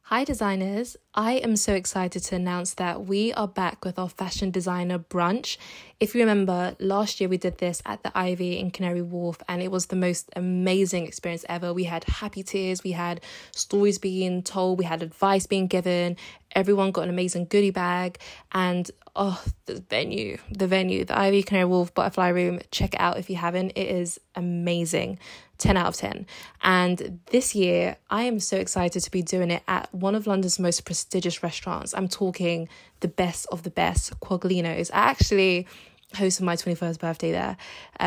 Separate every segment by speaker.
Speaker 1: Hi designers, I am so excited to announce that we are back with our fashion designer brunch. If you remember, last year we did this at the Ivy in Canary Wharf and it was the most amazing experience ever. We had happy tears, we had stories being told, we had advice being given, everyone got an amazing goodie bag, and the venue, the Ivy Canary Wharf Butterfly Room, check it out if you haven't. It is amazing. 10 out of 10. And this year, I am so excited to be doing it at one of London's most prestigious restaurants. I'm talking the best of the best, Quaglino's. I actually hosted my 21st birthday there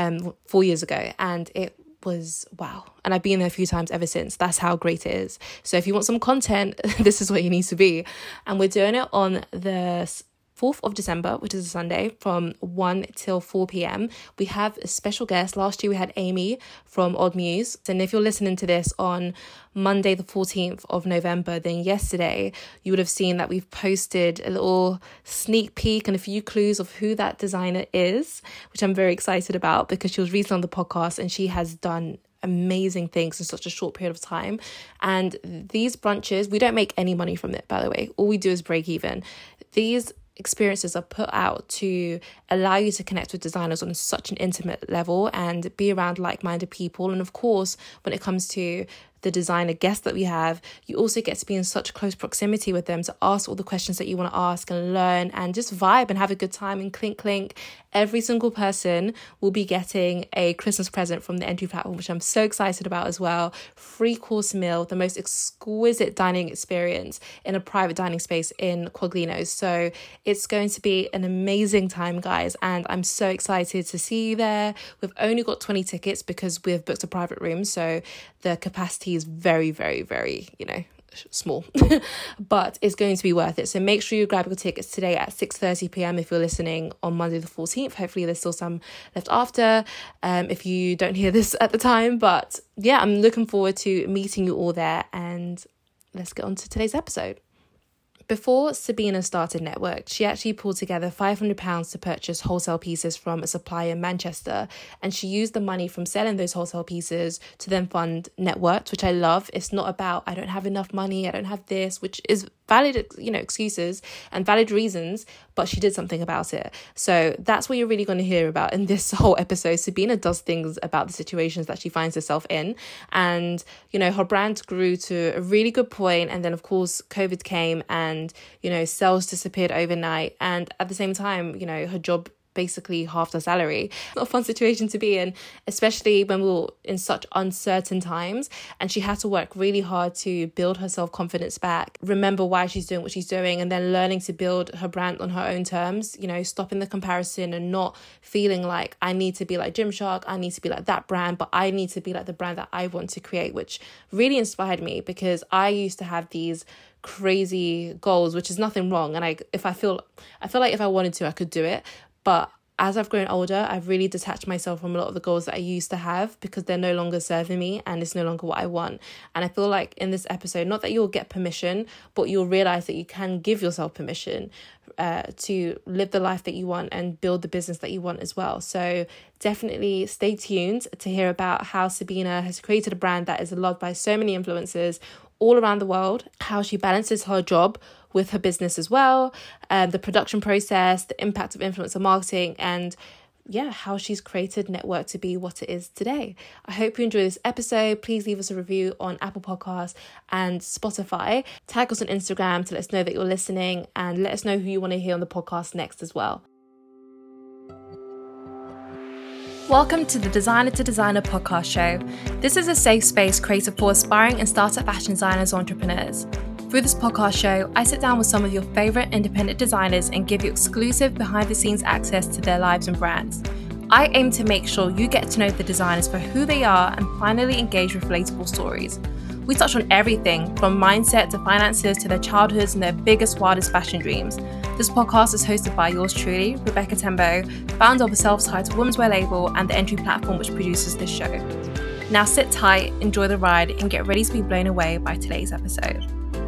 Speaker 1: 4 years ago, and it was wow. And I've been there a few times ever since. That's how great it is. So if you want some content, this is where you need to be. And we're doing it on the 4th of December, which is a Sunday, from 1 till 4 p.m. We have a special guest. Last year we had Amy from Odd Muse. And if you're listening to this on Monday, the 14th of November, then yesterday you would have seen that we've posted a little sneak peek and a few clues of who that designer is, which I'm very excited about because she was recently on the podcast and she has done amazing things in such a short period of time. And these brunches, we don't make any money from it, by the way. All we do is break even. These experiences are put out to allow you to connect with designers on such an intimate level and be around like-minded people. And of course, when it comes to the designer guests that we have, you also get to be in such close proximity with them to ask all the questions that you want to ask and learn and just vibe and have a good time and clink. Every single person will be getting a Christmas present from the entry platform, which I'm so excited about as well. 3-course meal, the most exquisite dining experience in a private dining space in Quaglino's. So it's going to be an amazing time, guys, and I'm so excited to see you there. We've only got 20 tickets because we've booked a private room, so the capacity is very, very, very, small, but it's going to be worth it. So make sure you grab your tickets today at 6:30 p.m. if you're listening on Monday the 14th. Hopefully there's still some left after if you don't hear this at the time. But yeah, I'm looking forward to meeting you all there, and let's get on to today's episode. Before Sabina started Network, she actually pulled together £500 to purchase wholesale pieces from a supplier in Manchester, and she used the money from selling those wholesale pieces to then fund Networked, which I love. It's not about I don't have enough money, I don't have this, which is valid, excuses and valid reasons, but she did something about it. So that's what you're really going to hear about in this whole episode. Sabina does things about the situations that she finds herself in, and her brand grew to a really good point, and then of course COVID came and sales disappeared overnight, and at the same time her job basically half the salary. Not a fun situation to be in, especially when we were in such uncertain times, and she had to work really hard to build her self-confidence back, remember why she's doing what she's doing, and then learning to build her brand on her own terms, stopping the comparison and not feeling like I need to be like Gymshark, I need to be like that brand, but I need to be like the brand that I want to create, which really inspired me because I used to have these crazy goals, which is nothing wrong, and I feel like if I wanted to I could do it. But as I've grown older, I've really detached myself from a lot of the goals that I used to have because they're no longer serving me and it's no longer what I want. And I feel like in this episode, not that you'll get permission, but you'll realize that you can give yourself permission to live the life that you want and build the business that you want as well. So definitely stay tuned to hear about how Sabina has created a brand that is loved by so many influencers all around the world, how she balances her job with her business as well, the production process, the impact of influencer marketing, and how she's created Network to be what it is today. I hope you enjoy this episode. Please leave us a review on Apple Podcasts and Spotify. Tag us on Instagram to let us know that you're listening, and let us know who you want to hear on the podcast next as well. Welcome to the Designer to Designer podcast show. This is a safe space created for aspiring and startup fashion designers or entrepreneurs. Through this podcast show, I sit down with some of your favorite independent designers and give you exclusive behind-the-scenes access to their lives and brands. I aim to make sure you get to know the designers for who they are and finally engage with relatable stories. We touch on everything from mindset to finances to their childhoods and their biggest, wildest fashion dreams. This podcast is hosted by yours truly, Rebecca Tembo, founder of a self-titled women's wear label and the entry platform which produces this show. Now sit tight, enjoy the ride, and get ready to be blown away by today's episode.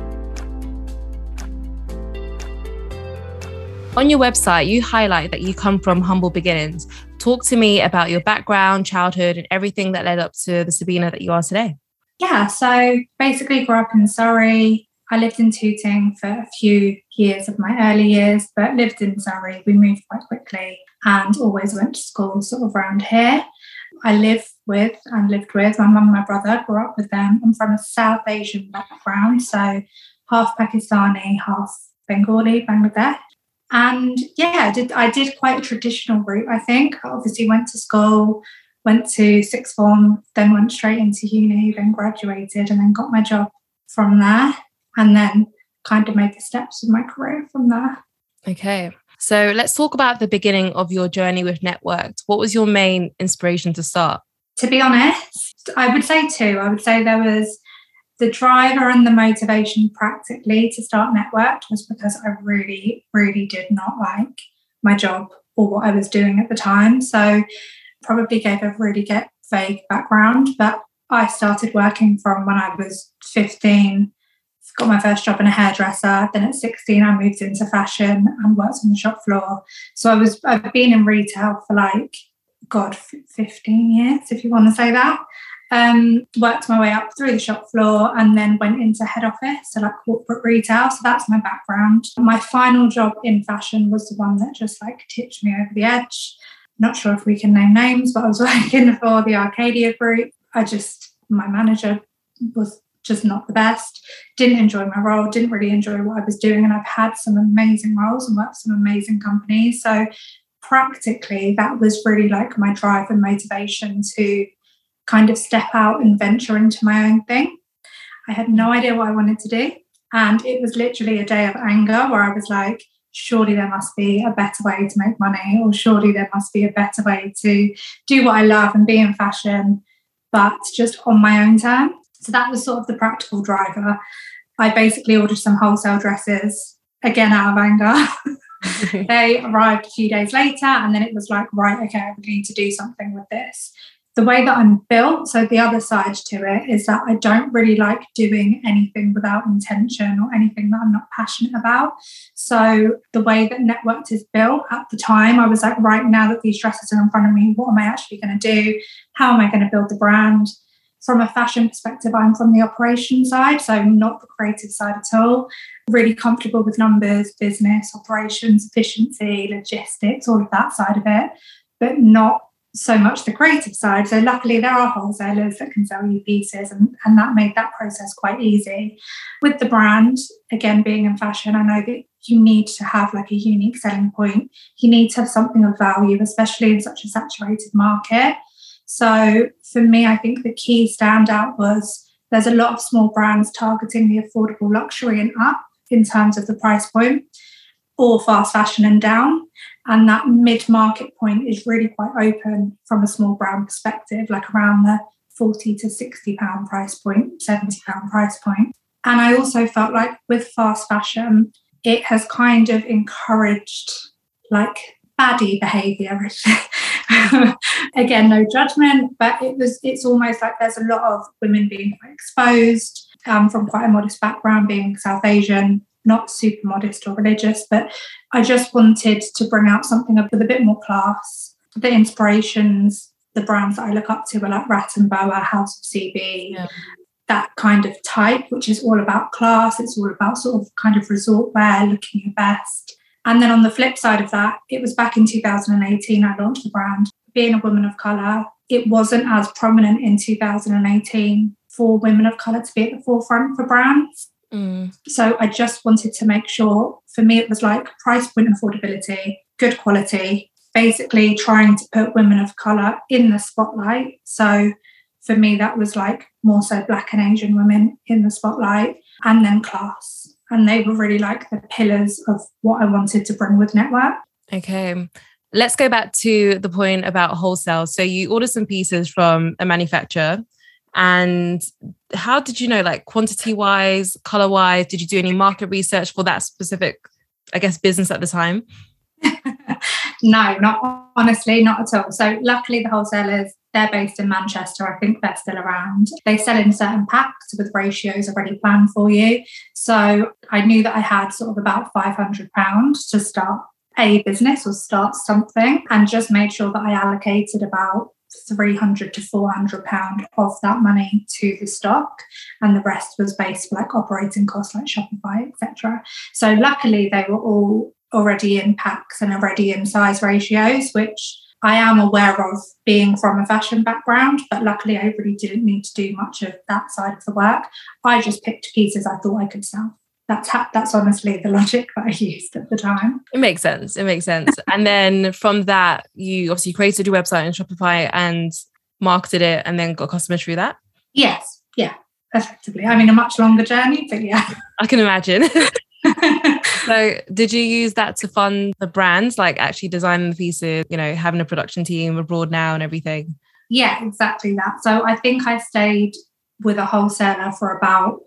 Speaker 1: On your website, you highlight that you come from humble beginnings. Talk to me about your background, childhood, and everything that led up to the Sabina that you are today.
Speaker 2: Yeah, so basically grew up in Surrey, I lived in Tooting for a few years of my early years, but lived in Surrey. We moved quite quickly and always went to school sort of around here. I lived with my mum and my brother, grew up with them. I'm from a South Asian background, so half Pakistani, half Bengali, Bangladesh. And yeah, I did quite a traditional route, I think. I obviously went to school, went to sixth form, then went straight into uni, then graduated, and then got my job from there, and then kind of made the steps of my career from there.
Speaker 1: Okay. So let's talk about the beginning of your journey with Networked. What was your main inspiration to start?
Speaker 2: To be honest, I would say two. I would say there was the driver and the motivation practically to start Networked was because I really, really did not like my job or what I was doing at the time. So probably gave a really vague background, but I started working from when I was 15, got my first job in a hairdresser. Then at 16, I moved into fashion and worked on the shop floor. So I've been in retail for 15 years, if you want to say that. Worked my way up through the shop floor and then went into head office, so like corporate retail. So that's my background. My final job in fashion was the one that just like tipped me over the edge. Not sure if we can name names, but I was working for the Arcadia Group. My manager was just not the best. Didn't enjoy my role, didn't really enjoy what I was doing. And I've had some amazing roles and worked for some amazing companies. So practically that was really like my drive and motivation to kind of step out and venture into my own thing. I had no idea what I wanted to do. And it was literally a day of anger where I was like, surely there must be a better way to make money, or surely there must be a better way to do what I love and be in fashion, but just on my own terms. So that was sort of the practical driver. I basically ordered some wholesale dresses, again out of anger. They arrived a few days later, and then it was like, right, okay, we need to do something with this. The way that I'm built, so the other side to it is that I don't really like doing anything without intention or anything that I'm not passionate about. So the way that Networked is built at the time, I was like, right, now that these dresses are in front of me, what am I actually going to do? How am I going to build the brand? From a fashion perspective, I'm from the operations side, so not the creative side at all. Really comfortable with numbers, business, operations, efficiency, logistics, all of that side of it, but not so much the creative side. So luckily there are wholesalers that can sell you pieces, and that made that process quite easy. With the brand, again, being in fashion, I know that you need to have like a unique selling point. You need to have something of value, especially in such a saturated market. So for me, I think the key standout was there's a lot of small brands targeting the affordable luxury and up in terms of the price point, or fast fashion and down. And that mid-market point is really quite open from a small brand perspective, like around the £40 to £60 price point, £70 price point. And I also felt like with fast fashion, it has kind of encouraged like baddie behaviour. Again, no judgment, but it's almost like there's a lot of women being quite exposed from quite a modest background, being South Asian, not super modest or religious, but I just wanted to bring out something with a bit more class. The inspirations, the brands that I look up to are like Rat and Boa, House of CB, that kind of type, which is all about class. It's all about sort of kind of resort wear, looking your best. And then on the flip side of that, it was back in 2018 I launched the brand. Being a woman of colour, it wasn't as prominent in 2018 for women of colour to be at the forefront for brands. So I just wanted to make sure, for me, it was like price point affordability, good quality, basically trying to put women of colour in the spotlight. So for me, that was like more so Black and Asian women in the spotlight, and then class. And they were really like the pillars of what I wanted to bring with Network.
Speaker 1: Okay. Let's go back to the point about wholesale. So you ordered some pieces from a manufacturer. And how did you know, like quantity wise, color wise, did you do any market research for that specific, I guess, business at the time?
Speaker 2: No, honestly, not at all. So luckily the wholesalers, they're based in Manchester. I think they're still around. They sell in certain packs with ratios already planned for you. So I knew that I had sort of about £500 to start a business or start something, and just made sure that I allocated about £300 to £400 of that money to the stock, and the rest was based for like operating costs like Shopify, etc. So luckily they were all already in packs and already in size ratios, which I am aware of being from a fashion background, but luckily I really didn't need to do much of that side of the work. I just picked pieces I thought I could sell. That's honestly the logic that I used at the time.
Speaker 1: It makes sense. And then from that, you obviously created your website on Shopify and marketed it and then got customers through that?
Speaker 2: Yes. Yeah, effectively. I mean, a much longer journey, but yeah.
Speaker 1: I can imagine. So did you use that to fund the brands, like actually designing the pieces, having a production team abroad now and everything?
Speaker 2: Yeah, exactly that. So I think I stayed with a wholesaler for about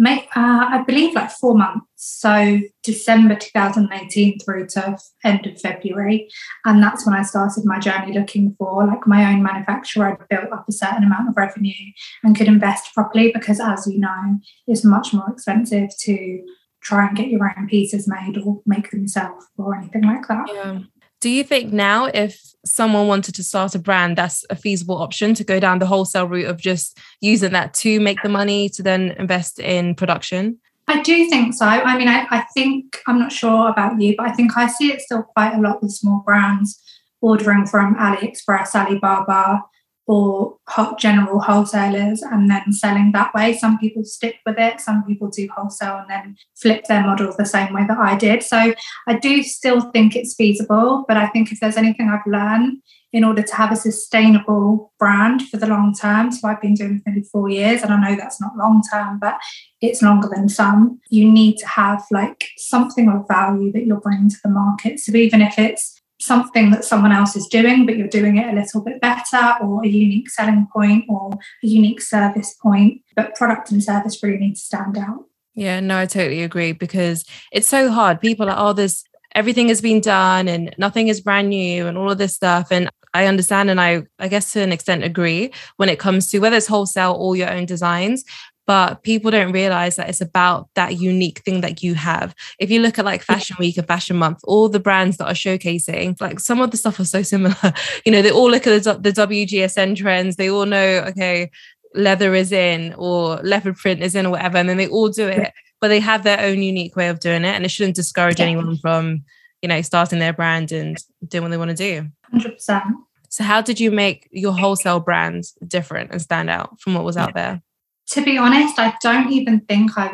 Speaker 2: I believe like 4 months, so December 2018 through to end of February, and that's when I started my journey looking for like my own manufacturer. I'd built up a certain amount of revenue and could invest properly, because as you know, it's much more expensive to try and get your own pieces made or make them yourself or anything like that.
Speaker 1: Yeah. Do you think now if someone wanted to start a brand, that's a feasible option to go down the wholesale route of just using that to make the money to then invest in production?
Speaker 2: I do think so. I mean, I think, I'm not sure about you, but I think I see it still quite a lot with small brands ordering from AliExpress, Alibaba, or general wholesalers and then selling that way. Some people stick with it. Some people do wholesale and then flip their model the same way that I did. So I do still think it's feasible, but I think if there's anything I've learned in order to have a sustainable brand for the long term, so I've been doing it for nearly 4 years, and I know that's not long term, but it's longer than some, you need to have like something of value that you're bringing to the market. So even if it's something that someone else is doing, but you're doing it a little bit better, or a unique selling point or a unique service point, but product and service really need to stand out.
Speaker 1: Yeah, no, I totally agree, because it's so hard. People are, everything has been done and nothing is brand new and all of this stuff. And I understand, and I guess to an extent agree when it comes to whether it's wholesale or your own designs. But people don't realize that it's about that unique thing that you have. If you look at like Fashion Week and Fashion Month, all the brands that are showcasing, like some of the stuff are so similar. They all look at the WGSN trends. They all know, okay, leather is in or leopard print is in or whatever. And then they all do it, but they have their own unique way of doing it. And it shouldn't discourage anyone from, starting their brand and doing what they want to do.
Speaker 2: 100%.
Speaker 1: So how did you make your wholesale brands different and stand out from what was out there?
Speaker 2: To be honest, I don't even think I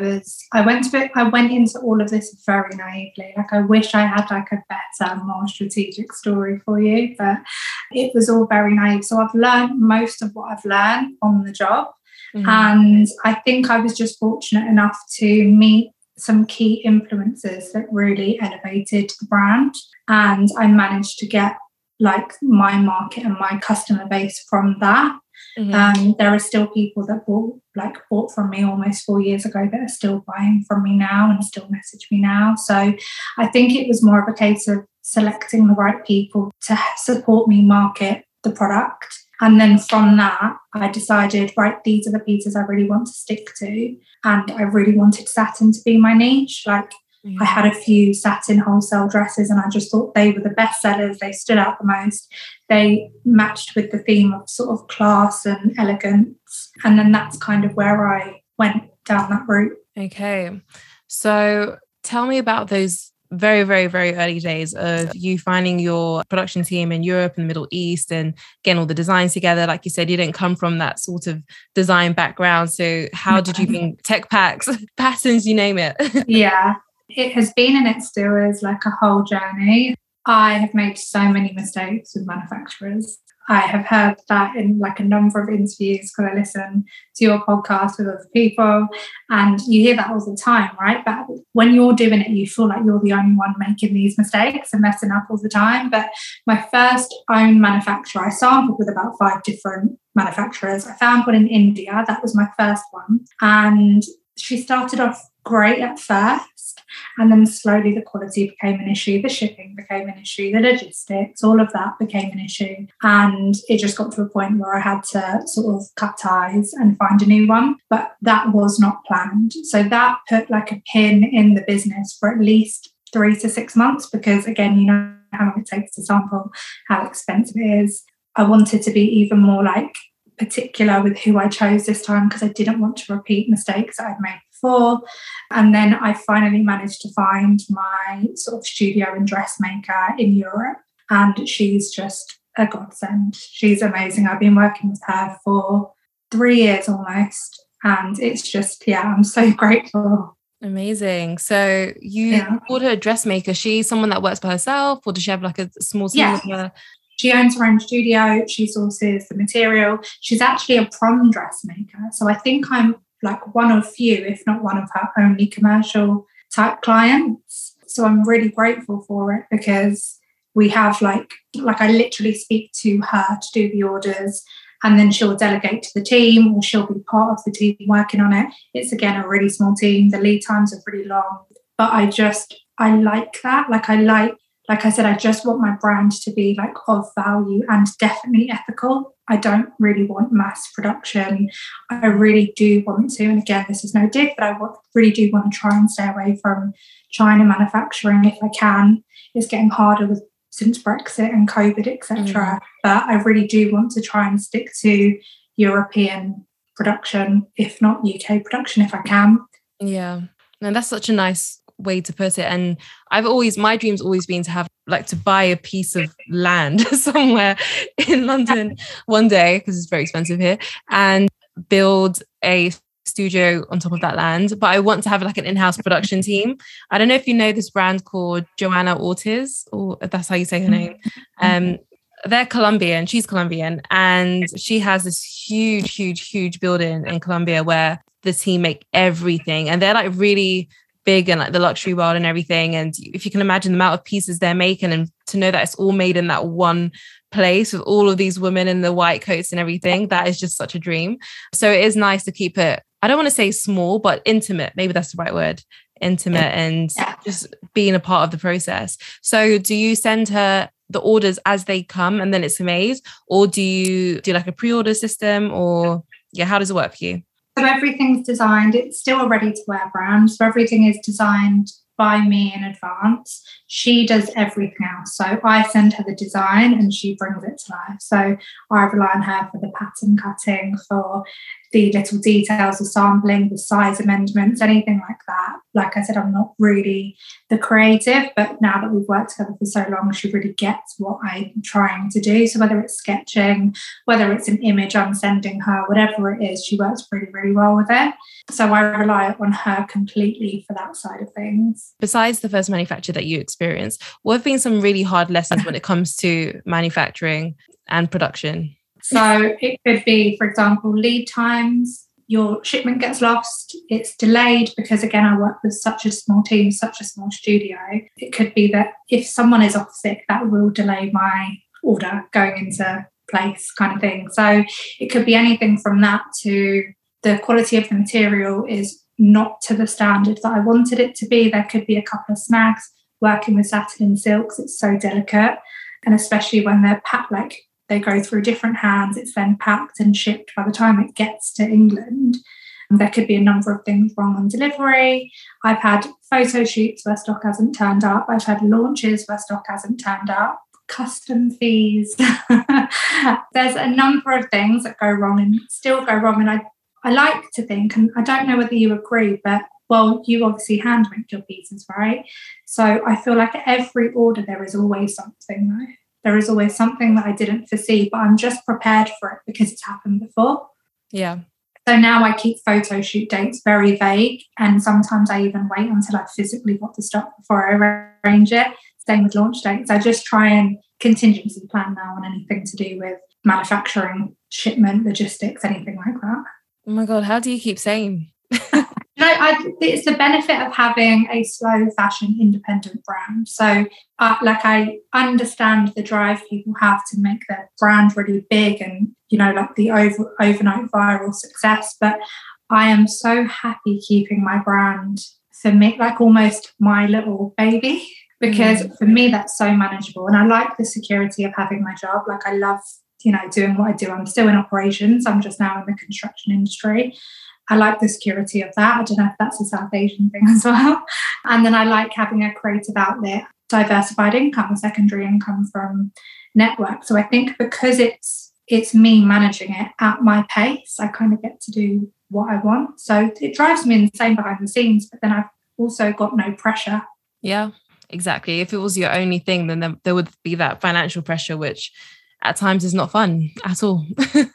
Speaker 2: went into all of this very naively. Like I wish I had like a better, more strategic story for you, but it was all very naive. So I've learned most of what I've learned on the job. Mm-hmm. And I think I was just fortunate enough to meet some key influencers that really elevated the brand. And I managed to get like my market and my customer base from that. Mm-hmm. There are still people that bought from me almost 4 years ago that are still buying from me now and still message me now. So I think it was more of a case of selecting the right people to support me market the product. And then from that, I decided, right, these are the pieces I really want to stick to. And I really wanted satin to be my niche. I had a few satin wholesale dresses and I just thought they were the best sellers. They stood out the most. They matched with the theme of sort of class and elegance. And then that's kind of where I went down that route.
Speaker 1: Okay. So tell me about those very, very, very early days of you finding your production team in Europe and the Middle East and getting all the designs together. Like you said, you didn't come from that sort of design background. So how did you bring tech packs, patterns, you name it?
Speaker 2: Yeah. It has been, and it still is, like a whole journey. I have made so many mistakes with manufacturers. I have heard that in like a number of interviews because I listen to your podcast with other people, and you hear that all the time, right? But when you're doing it, you feel like you're the only one making these mistakes and messing up all the time. But my first own manufacturer, I sampled with about 5 different manufacturers. I found one in India. That was my first one. And she started off great at first, and then slowly the quality became an issue, the shipping became an issue, the logistics, all of that became an issue, and it just got to a point where I had to sort of cut ties and find a new one. But that was not planned, so that put like a pin in the business for at least 3 to 6 months, because again, you know how long it takes to sample, how expensive it is. I wanted to be even more like particular with who I chose this time because I didn't want to repeat mistakes that I'd made before. And then I finally managed to find my sort of studio and dressmaker in Europe, and she's just a godsend. She's amazing. I've been working with her for 3 years almost, and it's just, yeah, I'm so grateful.
Speaker 1: Amazing. So you called her a dressmaker. She's someone that works by herself, or does she have like a small team with her?
Speaker 2: She owns her own studio. She sources the material. She's actually a prom dressmaker. So I think I'm like one of few, if not one of her only commercial type clients. So I'm really grateful for it because we have like I literally speak to her to do the orders, and then she'll delegate to the team, or she'll be part of the team working on it. It's again a really small team. The lead times are pretty long, but I like that. Like I said, I just want my brand to be like of value and definitely ethical. I don't really want mass production. I really do want to, and again, this is no dig, but I really do want to try and stay away from China manufacturing if I can. It's getting harder since Brexit and COVID, etc. But I really do want to try and stick to European production, if not UK production, if I can.
Speaker 1: Yeah, and that's such a nice way to put it. And my dream's always been to buy a piece of land somewhere in London one day, because it's very expensive here, and build a studio on top of that land. But I want to have like an in-house production team. I don't know if you know this brand called Joanna Ortiz, or that's how you say her name. They're Colombian. She's Colombian, and she has this huge building in Colombia where the team make everything, and they're like really big in like the luxury world and everything. And if you can imagine the amount of pieces they're making, and to know that it's all made in that one place with all of these women in the white coats and everything, that is just such a dream. So it is nice to keep it, I don't want to say small, but intimate. Maybe that's the right word. Intimate, and just being a part of the process. So do you send her the orders as they come and then it's made, or do you do like a pre-order system, or how does it work for you?
Speaker 2: So everything's designed. It's still a ready-to-wear brand. So everything is designed by me in advance. She does everything else. So I send her the design and she brings it to life. So I rely on her for the pattern cutting, for the little details of sampling, the size amendments, anything like that. Like I said, I'm not really the creative, but now that we've worked together for so long, she really gets what I'm trying to do. So whether it's sketching, whether it's an image I'm sending her, whatever it is, she works really, really well with it. So I rely on her completely for that side of things.
Speaker 1: Besides the first manufacture that you experienced, what have been some really hard lessons when it comes to manufacturing and production?
Speaker 2: So it could be, for example, lead times. Your shipment gets lost, it's delayed because, again, I work with such a small team, such a small studio. It could be that if someone is off sick, that will delay my order going into place, kind of thing. So it could be anything from that to the quality of the material is not to the standard that I wanted it to be. There could be a couple of snags. Working with satin and silks, it's so delicate, and especially when they're packed, like they go through different hands, it's then packed and shipped by the time it gets to England. And there could be a number of things wrong on delivery. I've had photo shoots where stock hasn't turned up. I've had launches where stock hasn't turned up. Custom fees. There's a number of things that go wrong and still go wrong. And I like to think, and I don't know whether you agree, but well, you obviously hand make your pieces, right? So I feel like at every order there is always something, though. There is always something that I didn't foresee, but I'm just prepared for it because it's happened before.
Speaker 1: Yeah.
Speaker 2: So now I keep photo shoot dates very vague, and sometimes I even wait until I've physically got the stock before I arrange it. Same with launch dates. I just try and contingency plan now on anything to do with manufacturing, shipment, logistics, anything like that.
Speaker 1: Oh my God, how do you keep sane?
Speaker 2: It's the benefit of having a slow fashion independent brand. So I understand the drive people have to make their brand really big and, like the overnight viral success. But I am so happy keeping my brand for me, like almost my little baby, because for me, that's so manageable. And I like the security of having my job. Like I love, doing what I do. I'm still in operations. I'm just now in the construction industry. I like the security of that. I don't know if that's a South Asian thing as well. And then I like having a creative outlet diversified income, a secondary income from network. So I think because it's me managing it at my pace, I kind of get to do what I want. So it drives me insane behind the scenes, but then I've also got no pressure.
Speaker 1: Yeah, exactly. If it was your only thing, then there would be that financial pressure, which at times is not fun at all.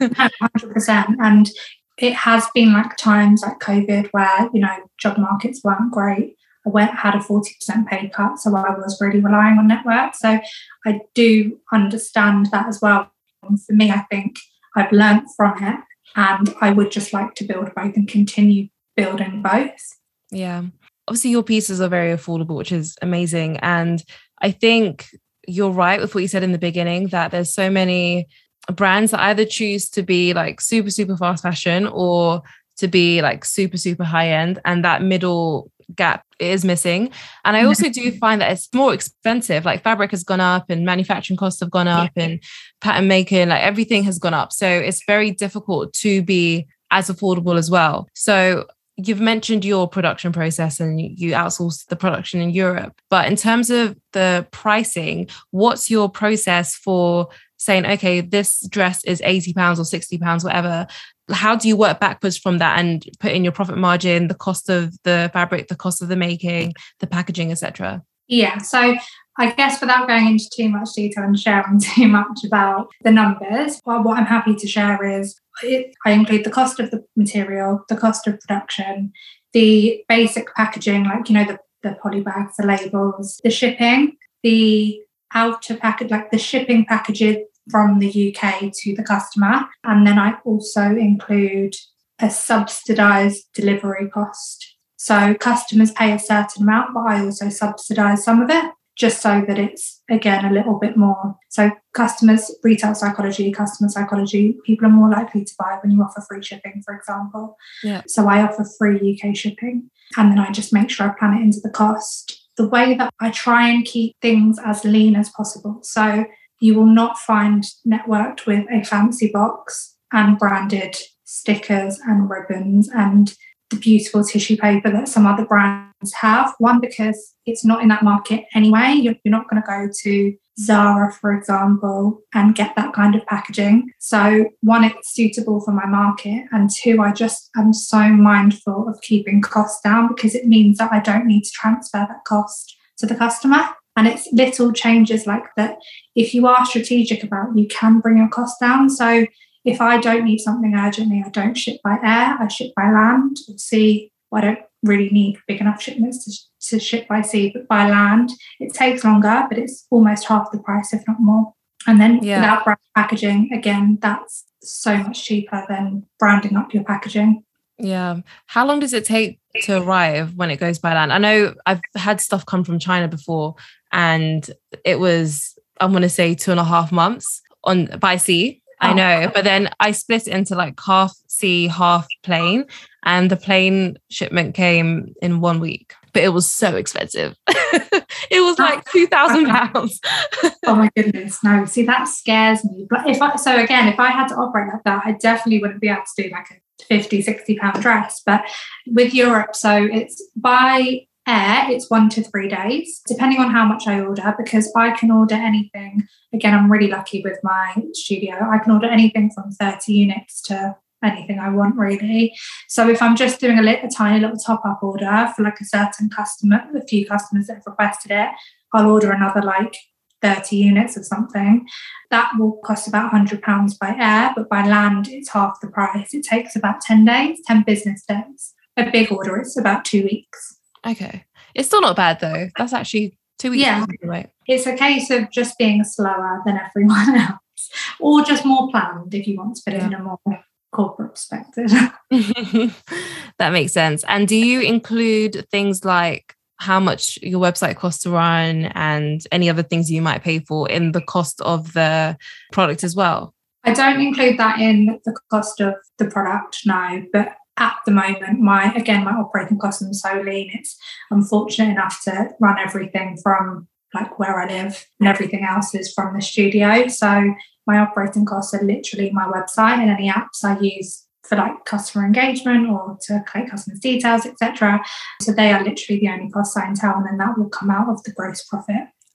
Speaker 2: 100%. And it has been like times like COVID where, job markets weren't great. Had a 40% pay cut, so I was really relying on network. So I do understand that as well. And for me, I think I've learnt from it, and I would just like to build both and continue building both.
Speaker 1: Yeah. Obviously, your pieces are very affordable, which is amazing. And I think you're right with what you said in the beginning, that there's so many brands that either choose to be like super, super fast fashion or to be like super, super high end. And that middle gap is missing. And I also do find that it's more expensive. Like fabric has gone up and manufacturing costs have gone up and pattern making, like everything has gone up. So it's very difficult to be as affordable as well. So you've mentioned your production process and you outsource the production in Europe. But in terms of the pricing, what's your process for saying, okay, this dress is £80 or £60, whatever? How do you work backwards from that and put in your profit margin, the cost of the fabric, the cost of the making, the packaging, etc.?
Speaker 2: Yeah, so I guess without going into too much detail and sharing too much about the numbers, what I'm happy to share is I include the cost of the material, the cost of production, the basic packaging, like, the poly bags, the labels, the shipping, the outer package, like the shipping packages from the UK to the customer. And then I also include a subsidised delivery cost. So customers pay a certain amount, but I also subsidise some of it, just so that it's, again, a little bit more. So customers, retail psychology, customer psychology, people are more likely to buy when you offer free shipping, for example.
Speaker 1: Yeah.
Speaker 2: So I offer free UK shipping, and then I just make sure I plan it into the cost. The way that I try and keep things as lean as possible. So you will not find networked with a fancy box and branded stickers and ribbons and the beautiful tissue paper that some other brands have. One, because it's not in that market anyway. You're not going to go to Zara, for example, and get that kind of packaging. So one, it's suitable for my market. And two, I just am so mindful of keeping costs down, because it means that I don't need to transfer that cost to the customer. And it's little changes like that. If you are strategic about, you can bring your costs down. So if I don't need something urgently, I don't ship by air, I ship by land or sea. I don't really need big enough shipments to ship by sea, but by land, it takes longer, but it's almost half the price, if not more. And then without brand packaging, again, that's so much cheaper than branding up your packaging.
Speaker 1: Yeah. How long does it take to arrive when it goes by land? I know I've had stuff come from China before, and it was, I'm going to say 2.5 months by sea. I know, but then I split it into like half sea, half plane, and the plane shipment came in 1 week, but it was so expensive. It was like £2,000.
Speaker 2: Oh my goodness, no! See, that scares me. But if I had to operate like that, I definitely wouldn't be able to do like a £50-60 dress. But with Europe, so it's by air, it's 1 to 3 days, depending on how much I order, because I can order anything. Again, I'm really lucky with my studio. I can order anything from 30 units to anything I want, really. So if I'm just doing a tiny little top-up order for like a certain customer, a few customers that have requested it, I'll order another like 30 units of something. That will cost about £100 by air, but by land, it's half the price. It takes about 10 business days. A big order, it's about 2 weeks.
Speaker 1: Okay. It's still not bad though. That's actually 2 weeks.
Speaker 2: Yeah.
Speaker 1: Right.
Speaker 2: It's a case of just being slower than everyone else, or just more planned if you want to put it in a more corporate perspective.
Speaker 1: That makes sense. And do you include things like how much your website costs to run and any other things you might pay for in the cost of the product as well?
Speaker 2: I don't include that in the cost of the product, no, but at the moment, my operating costs are so lean. I'm fortunate enough to run everything from like where I live, and everything else is from the studio. So my operating costs are literally my website and any apps I use for like customer engagement or to collect customers' details, etc. So they are literally the only costs I entail, and then that will come out of the gross profit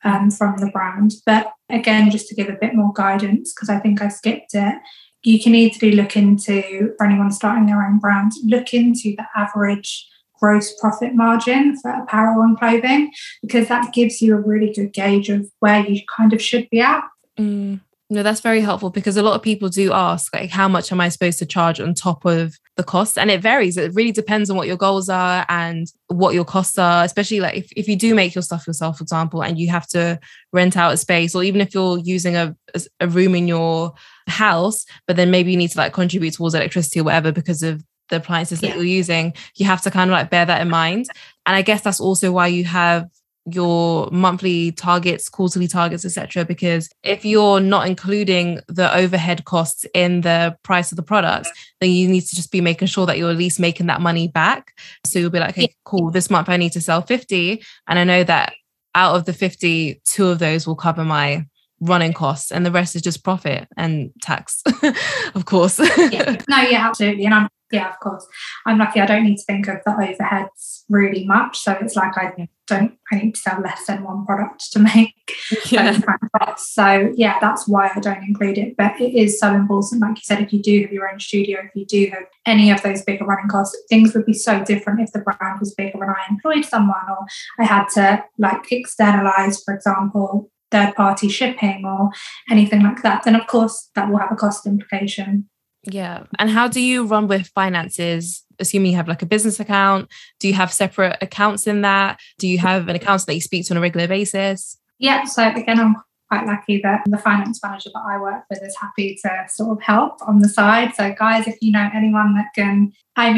Speaker 2: from the brand. But again, just to give a bit more guidance, because I think I skipped it, you can easily look into, for anyone starting their own brand, look into the average gross profit margin for apparel and clothing, because that gives you a really good gauge of where you kind of should be at.
Speaker 1: No, that's very helpful, because a lot of people do ask, like, how much am I supposed to charge on top of the cost? And it varies. It really depends on what your goals are and what your costs are, especially like if you do make your stuff yourself, for example, and you have to rent out a space, or even if you're using a room in your house, but then maybe you need to like contribute towards electricity or whatever because of the appliances that you're using, you have to kind of like bear that in mind. And I guess that's also why you have your monthly targets, quarterly targets, etc. Because if you're not including the overhead costs in the price of the products, then you need to just be making sure that you're at least making that money back. So you'll be like, okay, cool, this month I need to sell 50, and I know that out of the 50, 2 of those will cover my running costs, and the rest is just profit and tax, of course.
Speaker 2: Absolutely. And of course, I'm lucky I don't need to think of the overheads really much. So it's like I need to sell less than one product to make those kind of costs. So that's why I don't include it. But it is so important, like you said, if you do have your own studio, if you do have any of those bigger running costs, things would be so different if the brand was bigger and I employed someone, or I had to like externalize, for example, third-party shipping or anything like that. Then of course that will have a cost implication.
Speaker 1: Yeah. And how do you run with finances? Assuming you have like a business account, do you have separate accounts in that? Do you have an accountant that you speak to on a regular basis?
Speaker 2: Yeah. So again, I'm quite lucky that the finance manager that I work with is happy to sort of help on the side. So guys, if you know anyone that can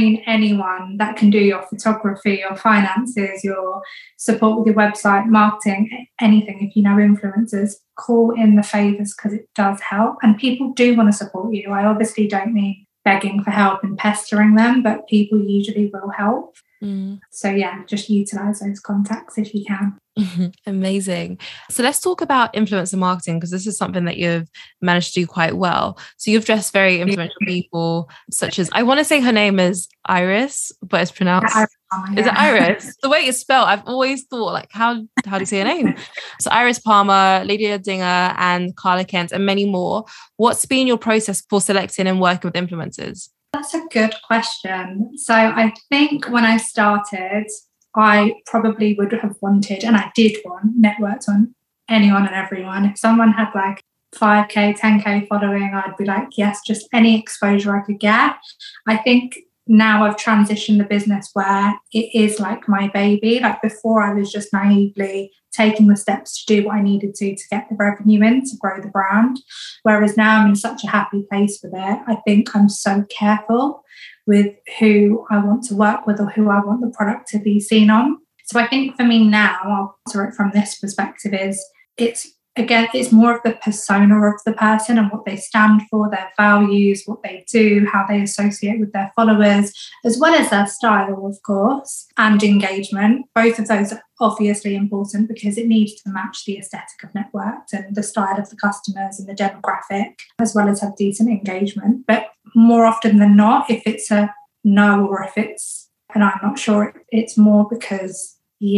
Speaker 2: do your photography, your finances, your support with your website, marketing, anything, if you know influencers, call in the favours, because it does help. And people do want to support you. I obviously don't mean begging for help and pestering them, but people usually will help. So just utilise those contacts if you can.
Speaker 1: Amazing. So let's talk about influencer marketing, because this is something that you've managed to do quite well. So you've dressed very influential people, such as, I want to say her name is Iris, but it's pronounced... Is it Iris? The way it's spelled, I've always thought, like, how do you say her name? So Iris Palmer, Lydia Dinger, and Carla Kent, and many more. What's been your process for selecting and working with influencers?
Speaker 2: That's a good question. So I think when I started, I probably would have wanted, and I did want, networked on anyone and everyone. If someone had like 5K, 10K following, I'd be like, yes, just any exposure I could get. I think now I've transitioned the business where it is like my baby. Like before, I was just naively taking the steps to do what I needed to get the revenue in to grow the brand. Whereas now I'm in such a happy place with it. I think I'm so careful with who I want to work with or who I want the product to be seen on. So I think for me now, I'll answer it from this perspective, is it's more of the persona of the person and what they stand for, their values, what they do, how they associate with their followers, as well as their style, of course, and engagement. Both of those are obviously important because it needs to match the aesthetic of Networked and the style of the customers and the demographic, as well as have decent engagement. But more often than not, if it's a no or if it's, and I'm not sure, it's more because,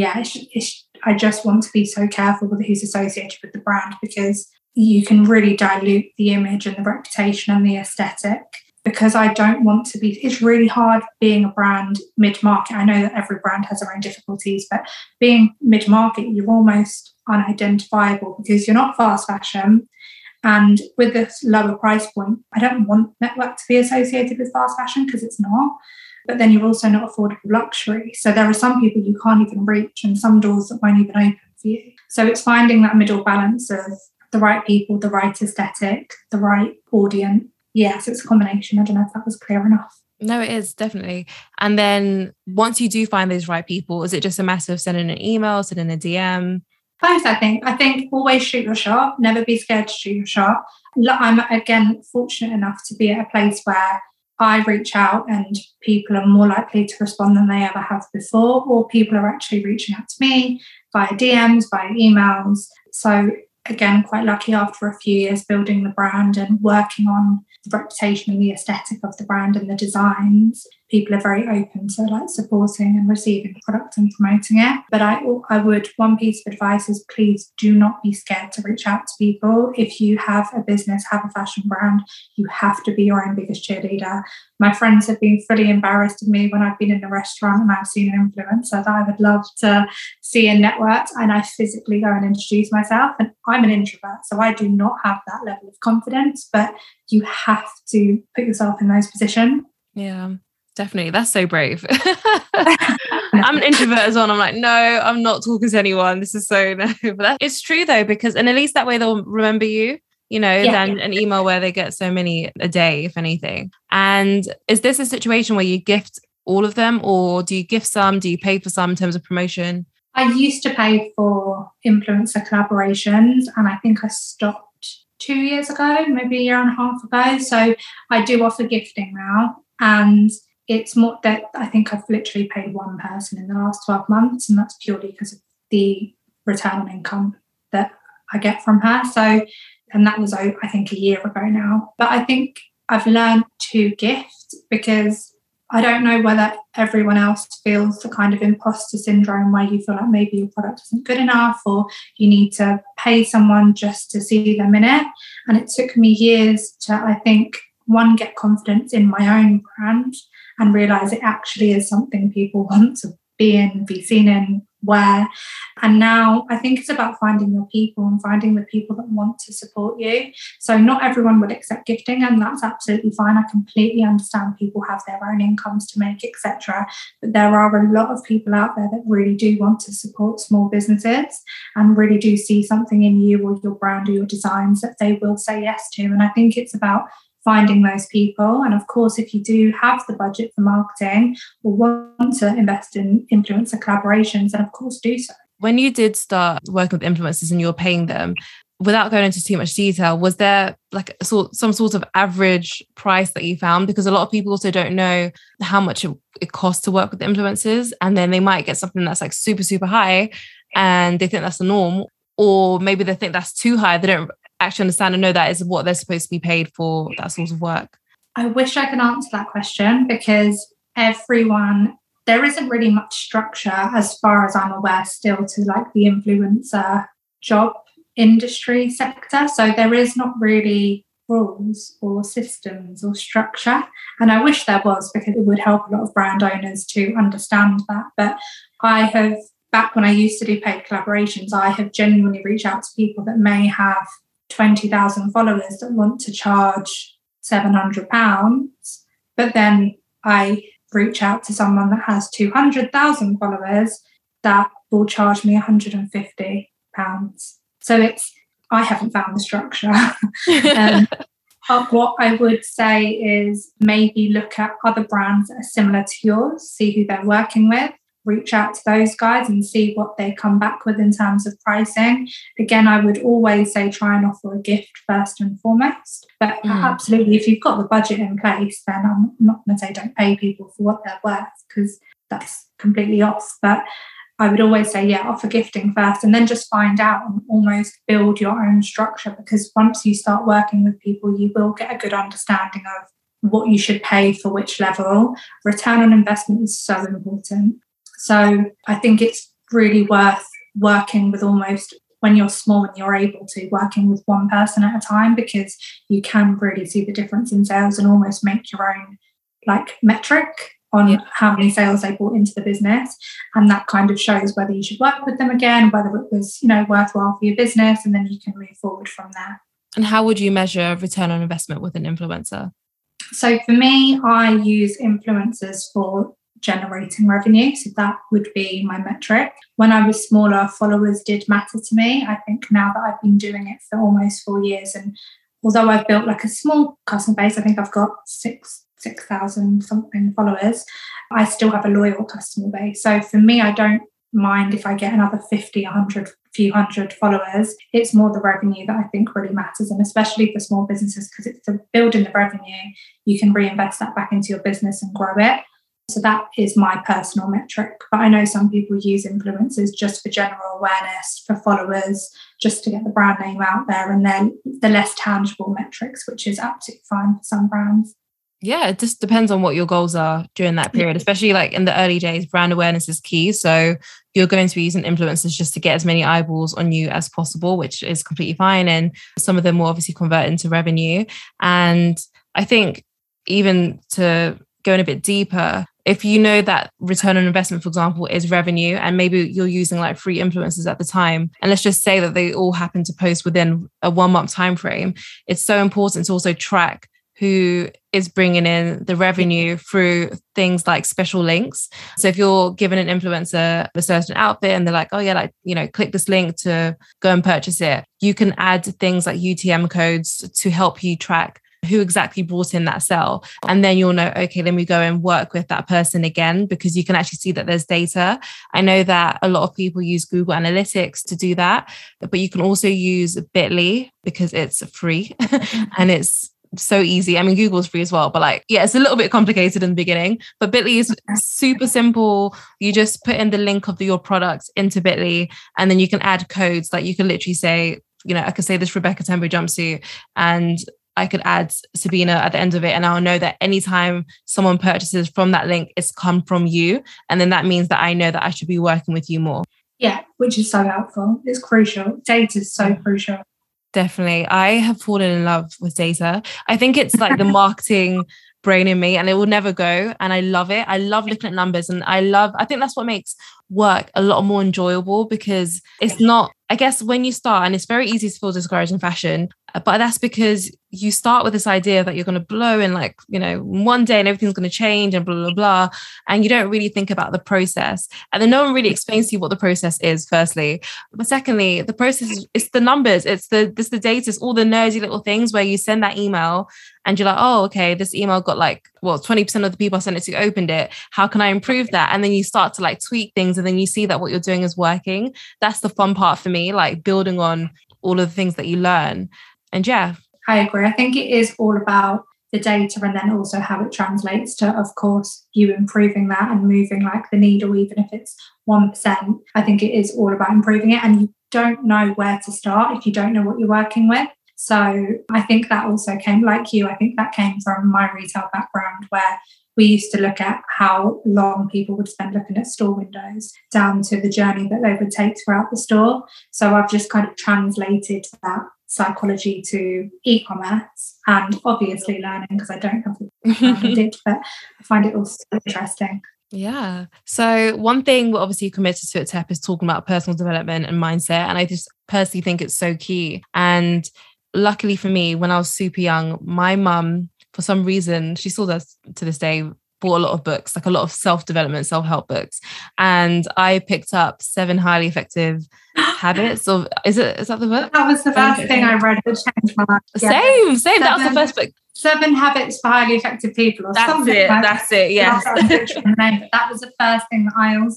Speaker 2: I just want to be so careful with who's associated with the brand, because you can really dilute the image and the reputation and the aesthetic. Because I don't want to be, it's really hard being a brand mid-market. I know that every brand has their own difficulties, but being mid-market, you're almost unidentifiable because you're not fast fashion. And with this lower price point, I don't want Networked to be associated with fast fashion because it's not. But then you're also not affordable luxury. So there are some people you can't even reach and some doors that won't even open for you. So it's finding that middle balance of the right people, the right aesthetic, the right audience. Yes, it's a combination. I don't know if that was clear enough.
Speaker 1: No, it is, definitely. And then once you do find those right people, is it just a matter of sending an email, sending a DM?
Speaker 2: Both, I think. I think always shoot your shot. Never be scared to shoot your shot. I'm, again, fortunate enough to be at a place where I reach out and people are more likely to respond than they ever have before, or people are actually reaching out to me via DMs, via emails. So again, quite lucky after a few years building the brand and working on the reputation and the aesthetic of the brand and the designs. people are very open to like supporting and receiving the product and promoting it. But I would, one piece of advice is please do not be scared to reach out to people. If you have a business, have a fashion brand, you have to be your own biggest cheerleader. My friends have been fully embarrassed of me when I've been in a restaurant and I've seen an influencer that I would love to see in networked, and I physically go and introduce myself. And I'm an introvert, so I do not have that level of confidence, but you have to put yourself in those positions.
Speaker 1: Yeah, definitely. That's so brave. I'm an introvert as well. I'm like, no, I'm not talking to anyone. This is so no. But it's true though, because, and at least that way they'll remember you, than an email where they get so many a day, if anything. And is this a situation where you gift all of them, or do you gift some? Do you pay for some in terms of promotion?
Speaker 2: I used to pay for influencer collaborations, and I think I stopped 2 years ago, maybe a year and a half ago. So I do offer gifting now, and it's more that I think I've literally paid one person in the last 12 months, and that's purely because of the return on income that I get from her. So, and that was, I think, a year ago now. But I think I've learned to gift because I don't know whether everyone else feels the kind of imposter syndrome where you feel like maybe your product isn't good enough, or you need to pay someone just to see them in it. And it took me years to, I think, one, get confidence in my own brand and realise it actually is something people want to be in, be seen in, wear. And now I think it's about finding your people and finding the people that want to support you. So not everyone would accept gifting, and that's absolutely fine. I completely understand people have their own incomes to make, etc. But there are a lot of people out there that really do want to support small businesses and really do see something in you or your brand or your designs that they will say yes to. And I think it's about finding those people. And of course, if you do have the budget for marketing or want to invest in influencer collaborations, then of course do so.
Speaker 1: When you did start working with influencers and you were paying them, without going into too much detail, was there like some sort of average price that you found? Because a lot of people also don't know how much it costs to work with influencers, and then they might get something that's like super, super high and they think that's the norm, or maybe they think that's too high. They don't actually understand and know that is what they're supposed to be paid for that sort of work.
Speaker 2: I wish I could answer that question, because there isn't really much structure, as far as I'm aware, still to like the influencer job industry sector. So there is not really rules or systems or structure. And I wish there was, because it would help a lot of brand owners to understand that. But back when I used to do paid collaborations, I have genuinely reached out to people that may have 20,000 followers that want to charge £700, but then I reach out to someone that has 200,000 followers that will charge me £150. So I haven't found the structure. But what I would say is maybe look at other brands that are similar to yours, see who they're working with, reach out to those guys and see what they come back with in terms of pricing. Again, I would always say try and offer a gift first and foremost. But absolutely, if you've got the budget in place, then I'm not going to say don't pay people for what they're worth, because that's completely off. But I would always say, offer gifting first, and then just find out and almost build your own structure, because once you start working with people, you will get a good understanding of what you should pay for which level. Return on investment is so important. So I think it's really worth working with, almost when you're small and you're able to, working with one person at a time, because you can really see the difference in sales and almost make your own like metric on how many sales they brought into the business. And that kind of shows whether you should work with them again, whether it was, worthwhile for your business, and then you can move forward from there.
Speaker 1: And how would you measure return on investment with an influencer?
Speaker 2: So for me, I use influencers for generating revenue. So that would be my metric. When I was smaller, followers did matter to me. I think now that I've been doing it for almost 4 years, and although I've built like a small customer base, I think I've got 6,000 something followers, I still have a loyal customer base. So for me, I don't mind if I get another 50, 100, few hundred followers. It's more the revenue that I think really matters, and especially for small businesses, because it's the building the revenue, you can reinvest that back into your business and grow it. So that is my personal metric. But I know some people use influencers just for general awareness, for followers, just to get the brand name out there, and then the less tangible metrics, which is absolutely fine for some brands.
Speaker 1: Yeah, it just depends on what your goals are during that period, especially like in the early days, brand awareness is key. So you're going to be using influencers just to get as many eyeballs on you as possible, which is completely fine. And some of them will obviously convert into revenue. And I think even to go in a bit deeper, if you know that return on investment, for example, is revenue, and maybe you're using like 3 influencers at the time, and let's just say that they all happen to post within a 1-month time frame, it's so important to also track who is bringing in the revenue through things like special links. So if you're giving an influencer a certain outfit and they're like, oh yeah, like, you know, click this link to go and purchase it, you can add things like UTM codes to help you track who exactly brought in that sale. And then you'll know, okay, let me go and work with that person again, because you can actually see that there's data. I know that a lot of people use Google Analytics to do that, but you can also use Bitly because it's free and it's so easy. I mean, Google's free as well, but like, yeah, it's a little bit complicated in the beginning, but Bitly is super simple. You just put in the link of your product into Bitly, and then you can add codes. Like you can literally say, you know, I could say this Rebecca Tembo jumpsuit, and I could add Sabina at the end of it, and I'll know that anytime someone purchases from that link, it's come from you. And then that means that I know that I should be working with you more.
Speaker 2: Yeah, which is so helpful. It's crucial. Data is so crucial.
Speaker 1: Definitely. I have fallen in love with data. I think it's like the marketing brain in me, and it will never go. And I love it. I love looking at numbers, and I think that's what makes work a lot more enjoyable, because it's not, I guess when you start, and it's very easy to feel discouraged in fashion, but that's because you start with this idea that you're going to blow in like, you know, one day and everything's going to change and blah, blah, blah. And you don't really think about the process. And then no one really explains to you what the process is, firstly. But secondly, the process is the numbers. It's the data, it's all the nerdy little things where you send that email and you're like, oh, okay, this email got like, well, 20% of the people I sent it to opened it. How can I improve that? And then you start to like tweak things, and then you see that what you're doing is working. That's the fun part for me, like building on all of the things that you learn. And yeah.
Speaker 2: I agree. I think it is all about the data, and then also how it translates to, of course, you improving that and moving like the needle, even if it's 1%. I think it is all about improving it, and you don't know where to start if you don't know what you're working with. So I think that also came, like you, I think that came from my retail background, where we used to look at how long people would spend looking at store windows down to the journey that they would take throughout the store. So I've just kind of translated that psychology to e-commerce, and obviously learning, because I don't have the background in it, but I find it also interesting.
Speaker 1: Yeah. So one thing we're obviously committed to at TEP is talking about personal development and mindset. And I just personally think it's so key. And luckily for me, when I was super young, my mum, for some reason, she still does to this day, bought a lot of books, like a lot of self-development, self-help books. And I picked up 7 Highly Effective Habits of, is that the book?
Speaker 2: That was the first thing I read that changed my life.
Speaker 1: Yeah. Same. That was the first book.
Speaker 2: 7 Habits for Highly Effective People. Or
Speaker 1: that's
Speaker 2: something
Speaker 1: it.
Speaker 2: Like
Speaker 1: that's it. Yes.
Speaker 2: That was the first thing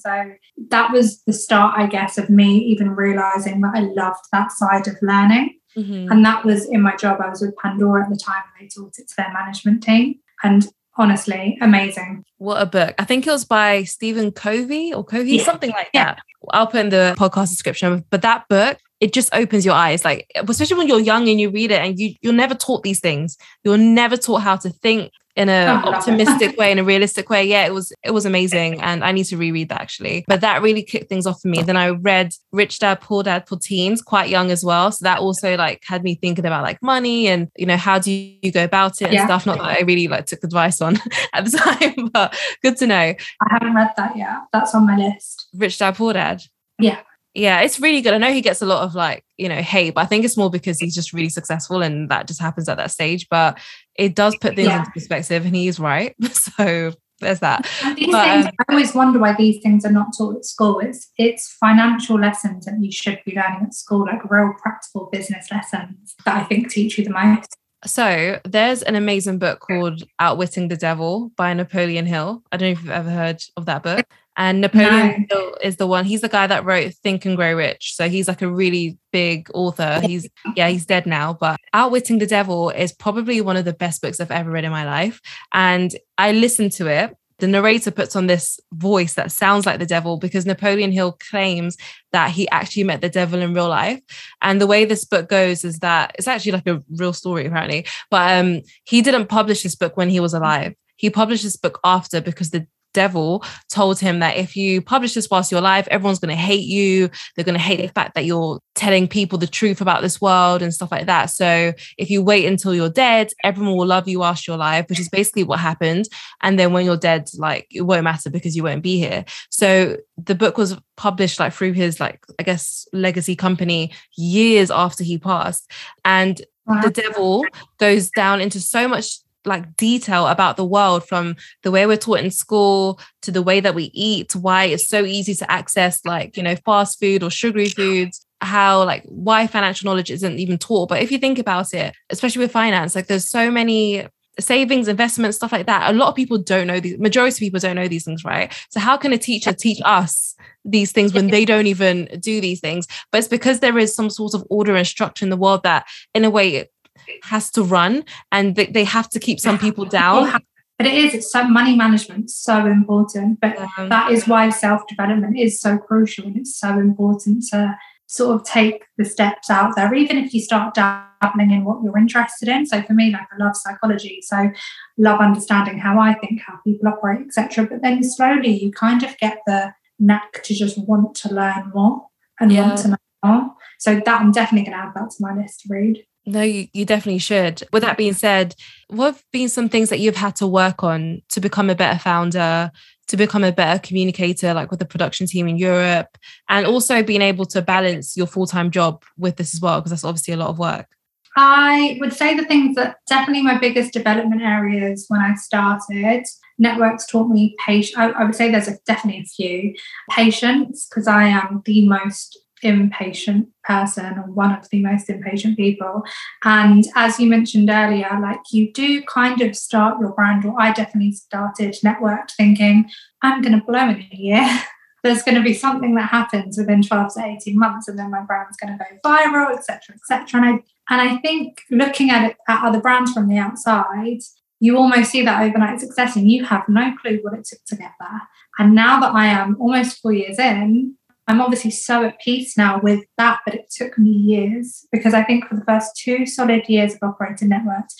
Speaker 2: that was the start, I guess, of me even realizing that I loved that side of learning. Mm-hmm. And that was in my job. I was with Pandora at the time, and they taught it to their management team. And honestly, amazing.
Speaker 1: What a book. I think it was by Stephen Covey, something like that. I'll put in the podcast description. But that book, it just opens your eyes, like, especially when you're young and you read it, and you're never taught these things. You're never taught how to think in an optimistic way, in a realistic way. Yeah, it was amazing. And I need to reread that, actually. But that really kicked things off for me. Then I read Rich Dad, Poor Dad for teens, quite young as well. So that also like had me thinking about like money and, you know, how do you go about it and stuff. Not that I really like took advice on at the time, but good to know.
Speaker 2: I haven't read that yet. That's on my list.
Speaker 1: Rich Dad, Poor Dad.
Speaker 2: Yeah.
Speaker 1: Yeah, it's really good. I know he gets a lot of like, you know, hate, but I think it's more because he's just really successful and that just happens at that stage. But it does put things into perspective, and he is right. So there's that.
Speaker 2: And these things, I always wonder why these things are not taught at school. It's financial lessons that you should be learning at school, like real practical business lessons that I think teach you the most.
Speaker 1: So there's an amazing book called Outwitting the Devil by Napoleon Hill. I don't know if you've ever heard of that book. And Napoleon Hill is he's the guy that wrote Think and Grow Rich. So he's like a really big author. He's dead now, but Outwitting the Devil is probably one of the best books I've ever read in my life. And I listened to it the narrator puts on this voice that sounds like the devil, because Napoleon Hill claims that he actually met the devil in real life. And the way this book goes is that it's actually like a real story, apparently. But he didn't publish this book when he was alive. He published this book after, because the devil told him that if you publish this whilst you're alive, everyone's going to hate you. They're going to hate the fact that you're telling people the truth about this world and stuff like that. So if you wait until you're dead, everyone will love you whilst you're alive, which is basically what happened. And then when you're dead, like, it won't matter because you won't be here. So the book was published like through his, like, I guess, legacy company years after he passed. And the devil goes down into so much like detail about the world, from the way we're taught in school to the way that we eat, to why it's so easy to access, like, you know, fast food or sugary foods, how, like, why financial knowledge isn't even taught. But if you think about it, especially with finance, like, there's so many savings, investments, stuff like that. A lot of people don't know these, majority of people don't know these things, right? So how can a teacher teach us these things when they don't even do these things? But it's because there is some sort of order and structure in the world that, in a way, has to run, and they have to keep some people down.
Speaker 2: But it's so, money management so important, but that is why self-development is so crucial, and it's so important to sort of take the steps out there, even if you start dabbling in what you're interested in. So for me, like, I love psychology, so love understanding how I think, how people operate, etc. But then slowly you kind of get the knack to just want to learn more and want to know more. So that, I'm definitely going to add that to my list to read.
Speaker 1: No, you definitely should. With that being said, what have been some things that you've had to work on to become a better founder, to become a better communicator, like with the production team in Europe, and also being able to balance your full-time job with this as well, because that's obviously a lot of work?
Speaker 2: I would say the things that definitely my biggest development areas when I started, networks taught me patience. I would say there's definitely a few. Patience, because I am the most impatient person, or one of the most impatient people. And as you mentioned earlier, like, you do kind of start your brand, or I definitely started Networked thinking, I'm going to blow in a year. There's going to be something that happens within 12 to 18 months, and then my brand's going to go viral, etc., etc. And I think looking at other brands from the outside, you almost see that overnight success and you have no clue what it took to get there. And now that I am almost 4 years in, I'm obviously so at peace now with that, but it took me years, because I think for the first 2 solid years of operating Networked,